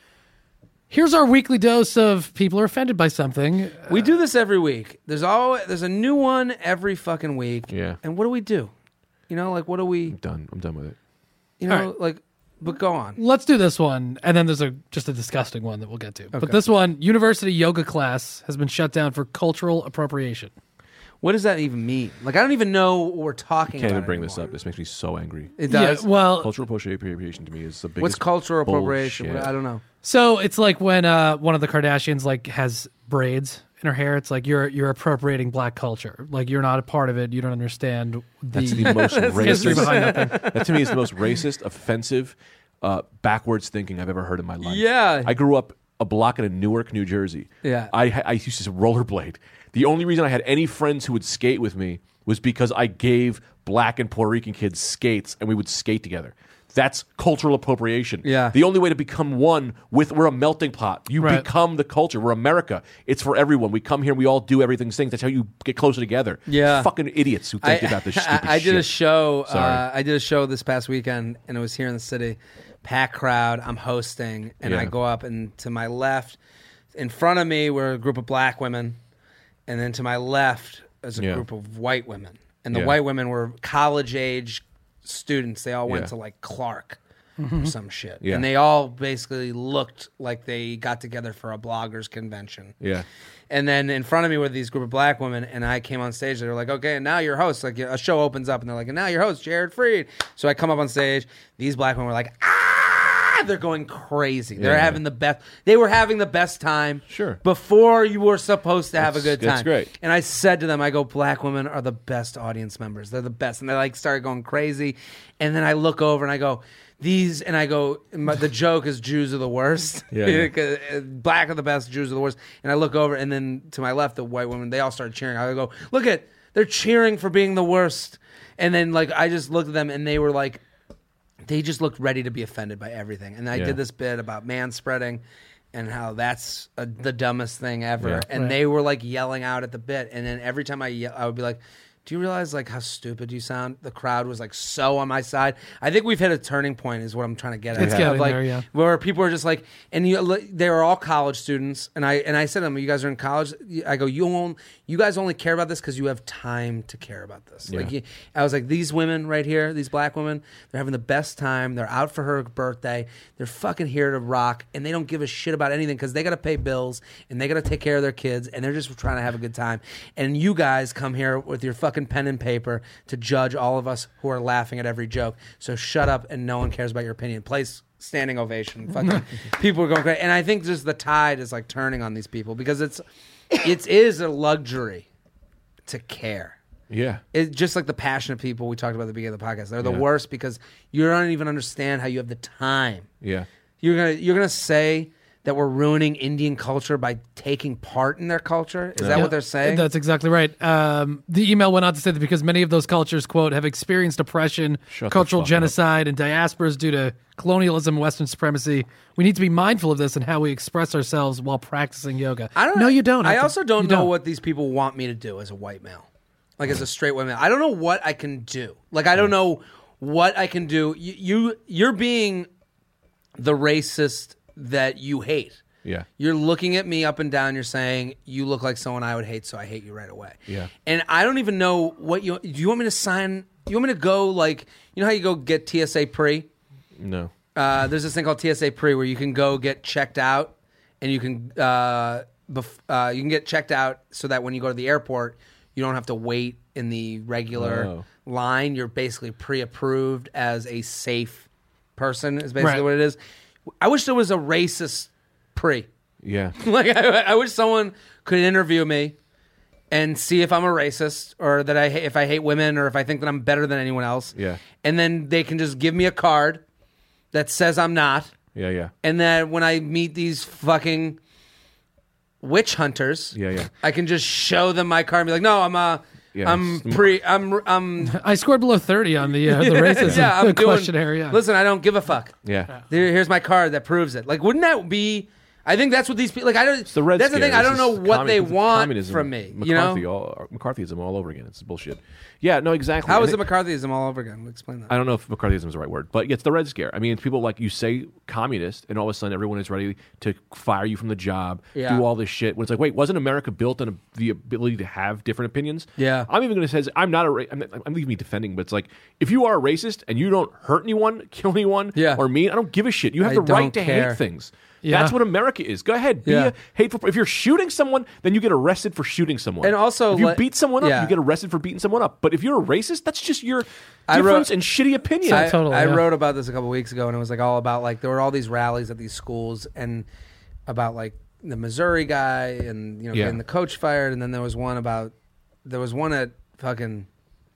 Here's our weekly dose of people are offended by something. We do this every week. There's a new one every fucking week. Yeah. And what do we do? What do we, I'm done with it. All right. but go on. Let's do this one, and then there's just a disgusting one that we'll get to. But this one, university yoga class has been shut down for cultural appropriation. What does that even mean? I don't even know what we're talking Can't about. even bring this anymore. up. This makes me so angry. It does. Yeah, well, Cultural appropriation to me is the biggest. What's cultural appropriation? bullshit. I don't know. so it's like when one of the Kardashians has braids in her hair. It's like you're appropriating black culture. Like you're not a part of it. You don't understand That's the most history racist. behind that thing. That to me is the most racist, offensive, backwards thinking I've ever heard in my life. Yeah. I grew up a block in Newark, New Jersey. Yeah. I used to rollerblade. The only reason I had any friends who would skate with me was because I gave black and Puerto Rican kids skates and we would skate together. That's cultural appropriation. Yeah. The only way to become one we're a melting pot. You Right. become the culture. We're America. It's for everyone. We come here and we all do everything's things. That's how you get closer together. Yeah. Fucking idiots who think about this stupid I did shit. a show. Sorry. I did a show this past weekend, and it was here in the city. Packed crowd. I'm hosting, and Yeah. I go up, and to my left, in front of me, were a group of black women, and then to my left is a Yeah. group of white women, and the Yeah. white women were college age students. They all went Yeah. to Clark. Or some shit. Yeah. And they all basically looked like they got together for a bloggers convention. Yeah. And then in front of me were these group of black women, and I came on stage. They were like, "Okay, and now your host." Like a show opens up, and they're like, "And now your host, Jared Freed." So I come up on stage. These black women were like, "Ah!" They're going crazy. They're Yeah. having the best. They were having the best time. Sure. Before you were supposed to have a good time. That's great. And I said to them, "I go, black women are the best audience members. They're the best." And they started going crazy. And then I look over and I go, the joke is Jews are the worst. Yeah. Black are the best, Jews are the worst. And I look over, and then to my left, the white women, they all started cheering. I go, look at, they're cheering for being the worst. And then I just looked at them, and they were they just looked ready to be offended by everything. And I Yeah. did this bit about manspreading and how that's the dumbest thing ever. Yeah. And Right. they were yelling out at the bit. And then every time I would be like, do you realize like how stupid you sound? The crowd was like so on my side. I think we've hit a turning point is what I'm trying to get at. It's getting like, there, yeah. Where people are just like, and they were all college students. And I said to them, you guys are in college. I go, you guys only care about this because you have time to care about this. Yeah. Like I was like, these women right here, these black women, they're having the best time. They're out for her birthday. They're fucking here to rock. And they don't give a shit about anything because they got to pay bills and they got to take care of their kids. And they're just trying to have a good time. And you guys come here with your fucking pen and paper to judge all of us who are laughing at every joke. So shut up and no one cares about your opinion. Place standing ovation. Fucking people are going crazy. And I think just the tide is like turning on these people because it is a luxury to care. Yeah. It's just like the passionate people we talked about at the beginning of the podcast. They're the Yeah. worst because you don't even understand how you have the time. Yeah. You're gonna say that we're ruining Indian culture by taking part in their culture? Is that what they're saying? That's exactly right. The email went on to say that because many of those cultures, quote, have experienced oppression, Shut the cultural fuck genocide, and diasporas due to colonialism and Western supremacy, we need to be mindful of this and how we express ourselves while practicing yoga. No, you don't. I also don't You know what these people want me to do as a white male. Like as a straight white male. I don't know what I can do. Like I don't know what I can do. You're being the racist that you hate. Yeah. You're looking at me up and down. You're saying you look like someone I would hate, so I hate you right away. Yeah. And I don't even know what do you want me to sign? You want me to go like you know how you go get TSA pre? No. There's this thing called TSA pre where you can go get checked out, and you can get checked out so that when you go to the airport, you don't have to wait in the regular line. You're basically pre-approved as a safe person. Is basically Right. what it is. I wish there was a racist pre. Yeah. Like I wish someone could interview me and see if I'm a racist or that if I hate women or if I think that I'm better than anyone else. Yeah. And then they can just give me a card that says I'm not. Yeah. Yeah. And that when I meet these fucking witch hunters, Yeah. I can just show them my card and be like, no, I scored below 30 on the racism I'm questionnaire. Yeah. Listen, I don't give a fuck. Yeah. Here's my card that proves it. Like, wouldn't that be? I think that's what these people like. I don't. The Red that's the Scare. thing. I don't This know is what they want communism, from me. McCarthy, You know, McCarthyism all over again. It's bullshit. Yeah, no, exactly. how I is it think- McCarthyism all over again? Explain that. I don't know if McCarthyism is the right word, but it's the Red Scare. I mean, it's people like you say communist, and all of a sudden everyone is ready to fire you from the job, Yeah. do all this shit. When it's like, wait, wasn't America built on the ability to have different opinions? Yeah. I'm even going to say I'm not a. I'm leaving me defending, but it's like if you are a racist and you don't hurt anyone, kill anyone, or mean, I don't give a shit. You have I the right don't to care. hate things. Yeah. That's what America is. Go ahead, be Yeah. a hateful. If you're shooting someone, then you get arrested for shooting someone. And also, if you like- beat someone up, yeah. you get arrested for beating someone up. But if you're a racist, that's just your I difference wrote- and shitty opinion. I, Totally, I yeah. wrote about this a couple weeks ago, and it was like all about like there were all these rallies at these schools, and about like the Missouri guy, and you know, Yeah. getting the coach fired, and then there was one at fucking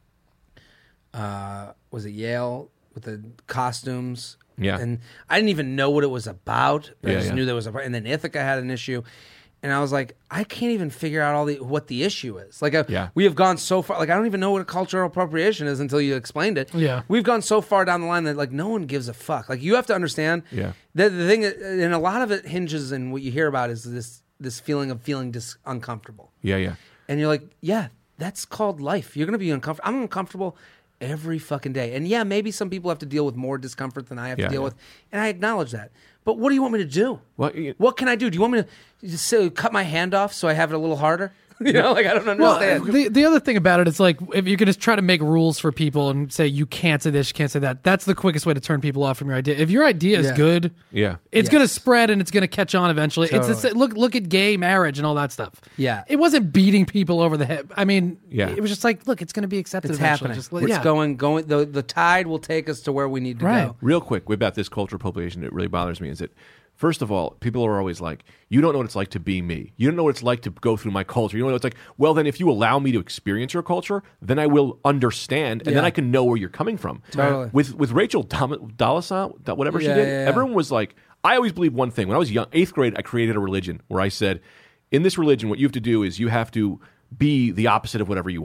was it Yale with the costumes. Yeah. And I didn't even know what it was about. But I Yeah, just yeah. knew there was and then Ithaca had an issue. And I was like, I can't even figure out what the issue is. Like, Yeah. we have gone so far. Like, I don't even know what a cultural appropriation is until you explained it. Yeah. We've gone so far down the line that, like, no one gives a fuck. Like, you have to understand Yeah. that the thing, and a lot of it hinges in what you hear about is this feeling of feeling uncomfortable. Yeah, yeah. And you're like, yeah, that's called life. You're going to be uncomfortable. I'm uncomfortable every fucking day. And yeah, maybe some people have to deal with more discomfort than I have Yeah, to deal yeah. with. And I acknowledge that. But what do you want me to do? Well, What can I do? Do you want me to just cut my hand off so I have it a little harder? You know, like I don't Well, understand. the other thing about it is like if you're going to try to make rules for people and say you can't say this, you can't say that, that's the quickest way to turn people off from your idea. If your idea is Yeah. good, yeah. it's going to spread and it's going to catch on eventually. Totally. It's look at gay marriage and all that stuff. Yeah. It wasn't beating people over the head. I mean, Yeah. it was just like, look, it's going to be accepted It's eventually. happening. Just let- It's yeah. going. The tide will take us to where we need to Right. go. Real quick about this cultural appropriation, it really bothers me is that, first of all, people are always like, you don't know what it's like to be me. You don't know what it's like to go through my culture. You don't know what it's like. Well, then if you allow me to experience your culture, then I will understand, and then Yeah. I can know where you're coming from. Totally. With Rachel Dolezal, whatever she Yeah, did, yeah, yeah. everyone was like, I always believed one thing. When I was young, 8th grade, I created a religion where I said, in this religion, what you have to do is you have to be the opposite of whatever you are.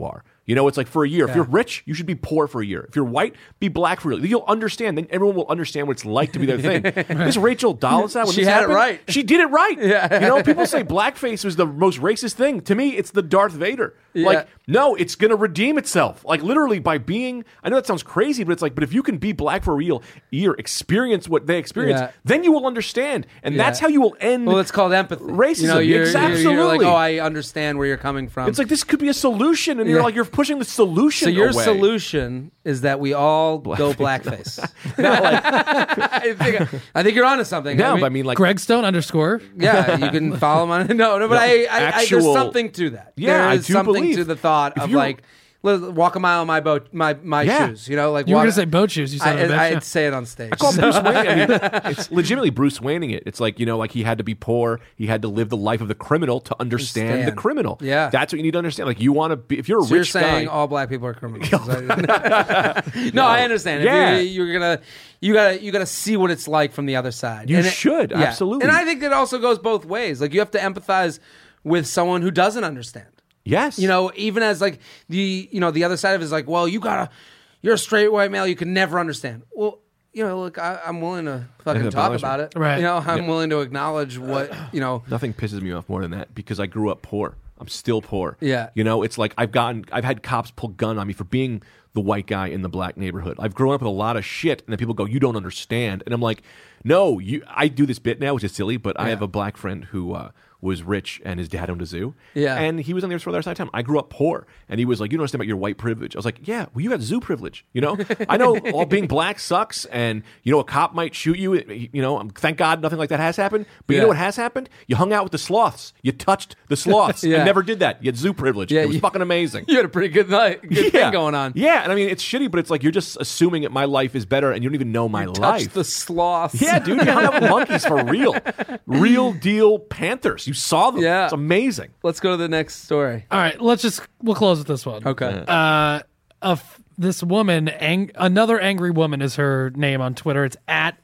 You know, it's like for a year. If you're rich, you should be poor for a year. If you're white, be black for a year. You'll understand. Then everyone will understand what it's like to be their thing. This Rachel Dolezal, when She this had it happened, right. She did it right. Yeah. You know, people say blackface was the most racist thing. To me, it's the Darth Vader. Yeah. Like, no, it's going to redeem itself. Like, literally by being, I know that sounds crazy, but it's like, but if you can be black for a real year, experience what they experience, Yeah. then you will understand. And that's how you will end Well, it's called empathy. racism. You know, you're like, Absolutely. oh, I understand where you're coming from. It's like, this could be a solution. And you're like, you're pushing the solution so your away. solution is that we all go blackface. I think you're onto something. No, but I mean, like, Greg Stone _. yeah, you can follow him on. No, but I there's actual- something to that. Yeah, there I is do something believe. to the thought If of you- like, walk a mile in my boat, my Yeah. shoes. You know, like You were walk- going to say boat shoes. You said I'd say it on stage. I call Bruce Wayne. I mean, it's legitimately Bruce Wayning it. It's like, you know, like he had to be poor. He had to live the life of the criminal to understand the criminal. Yeah. That's what you need to understand. Like, you want to be, if you're a So you're rich saying guy. all black people are criminals? No, I understand. Yeah. If you gotta see what it's like from the other side. You And should, yeah. absolutely. And I think it also goes both ways. Like you have to empathize with someone who doesn't understand. Yes. You know, even as like the other side of it is like, well, you're a straight white male, you can never understand. Well, you know, look, I'm willing to fucking talk Acknowledge about it. it. Right. You know, I'm willing to acknowledge what, you know. Nothing pisses me off more than that because I grew up poor. I'm still poor. Yeah. You know, it's like I've had cops pull gun on me for being the white guy in the black neighborhood. I've grown up with a lot of shit, and then people go, "You don't understand," and I'm like, "No, I do this bit now, which is silly, but I have a black friend who was rich and his dad owned a zoo. Yeah. And he was on the other side of town. I grew up poor. And he was like, you don't understand about your white privilege. I was like, yeah, well, you got zoo privilege. You know, I know all being black sucks. And, you know, a cop might shoot you. You know, thank God nothing like that has happened. But you know what has happened? You hung out with the sloths. You touched the sloths. Yeah. I never did that. You had zoo privilege. Yeah, it was fucking amazing. You had a pretty good thing going on. Yeah. And I mean, it's shitty, but it's like you're just assuming that my life is better and you don't even know my Touch life. the sloths. Yeah, dude, you hung out with monkeys for real. Real deal panthers. You saw them. Yeah. It's amazing. Let's go to the next story. All right, we'll close with this one. Okay. This woman, another angry woman is her name on Twitter. It's at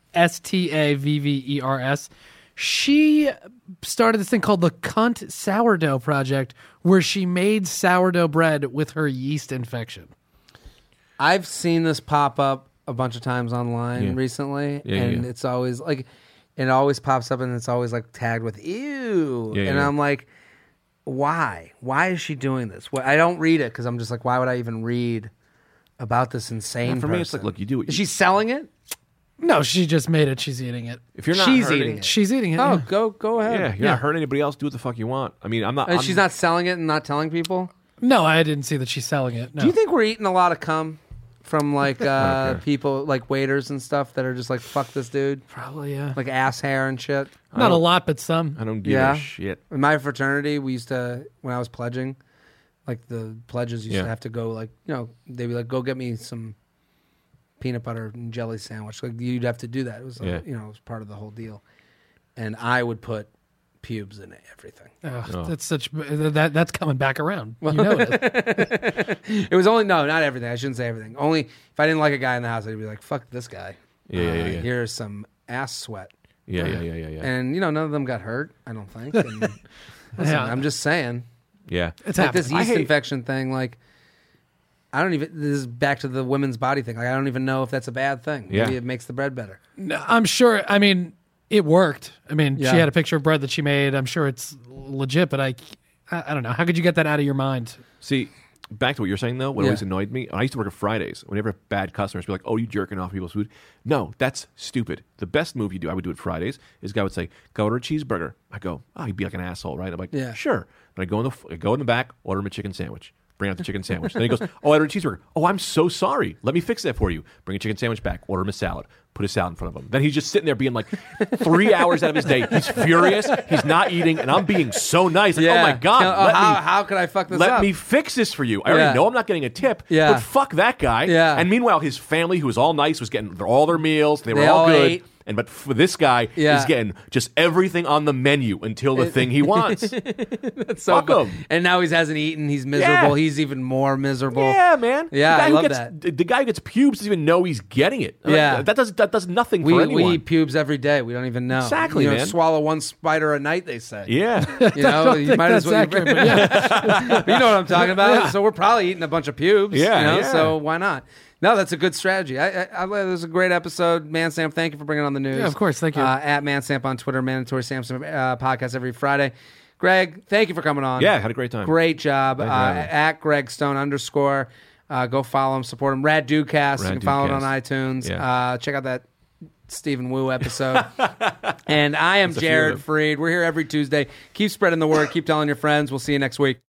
STAVVERS. She started this thing called the Cunt Sourdough Project, where she made sourdough bread with her yeast infection. I've seen this pop up a bunch of times online recently, and it's always like, it always pops up, and it's always like tagged with "ew," and I'm like, why? Why is she doing this? Well, I don't read it because I'm just like, why would I even read about this insane? For person? me, it's like, look, you do what Is you she selling it? No, she just made it. She's eating it. If you're not She's hurting, eating it. She's eating it. Oh, yeah. go ahead. Yeah, you're not hurting anybody else. Do what the fuck you want. I mean, I'm not. And she's not selling it and not telling people. No, I didn't see that she's selling it. No. Do you think we're eating a lot of cum from like people, like waiters and stuff that are just like, fuck this dude, Probably, yeah. like ass hair and shit? Not a lot, but some. I don't give Yeah. a shit. In my fraternity, we used to, when I was pledging, like the pledges used to have to go, like, you know, they'd be like, go get me some peanut butter and jelly sandwich. Like, you'd have to do that. It was, like, you know, it was part of the whole deal. And I would put pubes in everything. That's that's coming back around. You know it is. It was only, no, not everything. I shouldn't say everything. Only if I didn't like a guy in the house, I'd be like, fuck this guy. Yeah. Here's some ass sweat. Yeah. And, you know, none of them got hurt, I don't think. And, listen, Yeah. I'm just saying. Yeah. It's Like happening. this yeast infection thing, like, I don't even, this is back to the women's body thing. Like, I don't even know if that's a bad thing. Yeah. Maybe it makes the bread better. No, I'm sure. I mean, it worked. I mean, Yeah. she had a picture of bread that she made. I'm sure it's legit, but I don't know. How could you get that out of your mind? See, back to what you're saying though, what always annoyed me. I used to work at Fridays. Whenever bad customers be like, "Oh, you jerking off people's food?" No, that's stupid. The best move you do, I would do at Fridays, is a guy would say, "Go order a cheeseburger." I go, "Oh, you'd be like an asshole, right?" I'm like, Yeah. "Sure." But I go in the back, order him a chicken sandwich. Bring out the chicken sandwich. Then he goes, "Oh, I ordered a cheeseburger." "Oh, I'm so sorry. Let me fix that for you." Bring a chicken sandwich back. Order him a salad. Put a salad in front of him. Then he's just sitting there being like 3 hours out of his day. He's furious. He's not eating, and I'm being so nice. Like, oh my God. How could I fuck this up? Let me fix this for you. I already know I'm not getting a tip, Yeah. but fuck that guy. Yeah. And meanwhile, his family, who was all nice, was getting all their meals. They were They all all good. ate. But for this guy, Yeah. he's getting just everything on the menu until the thing he wants. That's so Fuck fun. him. And now he hasn't eaten. He's miserable. Yeah. He's even more miserable. Yeah, man. Yeah, the guy I who love gets, that. The guy who gets pubes doesn't even know he's getting it. Yeah. Like, that does nothing for We anyone. eat pubes every day. We don't even know. Exactly, You know, man. swallow one spider a night, they say. Yeah. You know, you might as well. accurate, but yeah. You know what I'm talking about. So we're probably eating a bunch of pubes. Yeah, You know, yeah. so why not? No, that's a good strategy. It was a great episode. Manstamp, thank you for bringing on the news. Yeah, of course. Thank you. At Manstamp on Twitter, Mandatory Samson podcast every Friday. Greg, thank you for coming on. Yeah, had a great time. Great job. Thanks for having me. At Greg Stone _ go follow him, support him. Rad Dudecast. You can follow it on iTunes. Yeah. Check out that Stephen Wu episode. And I am a few of Jared them. Freed. We're here every Tuesday. Keep spreading the word. Keep telling your friends. We'll see you next week.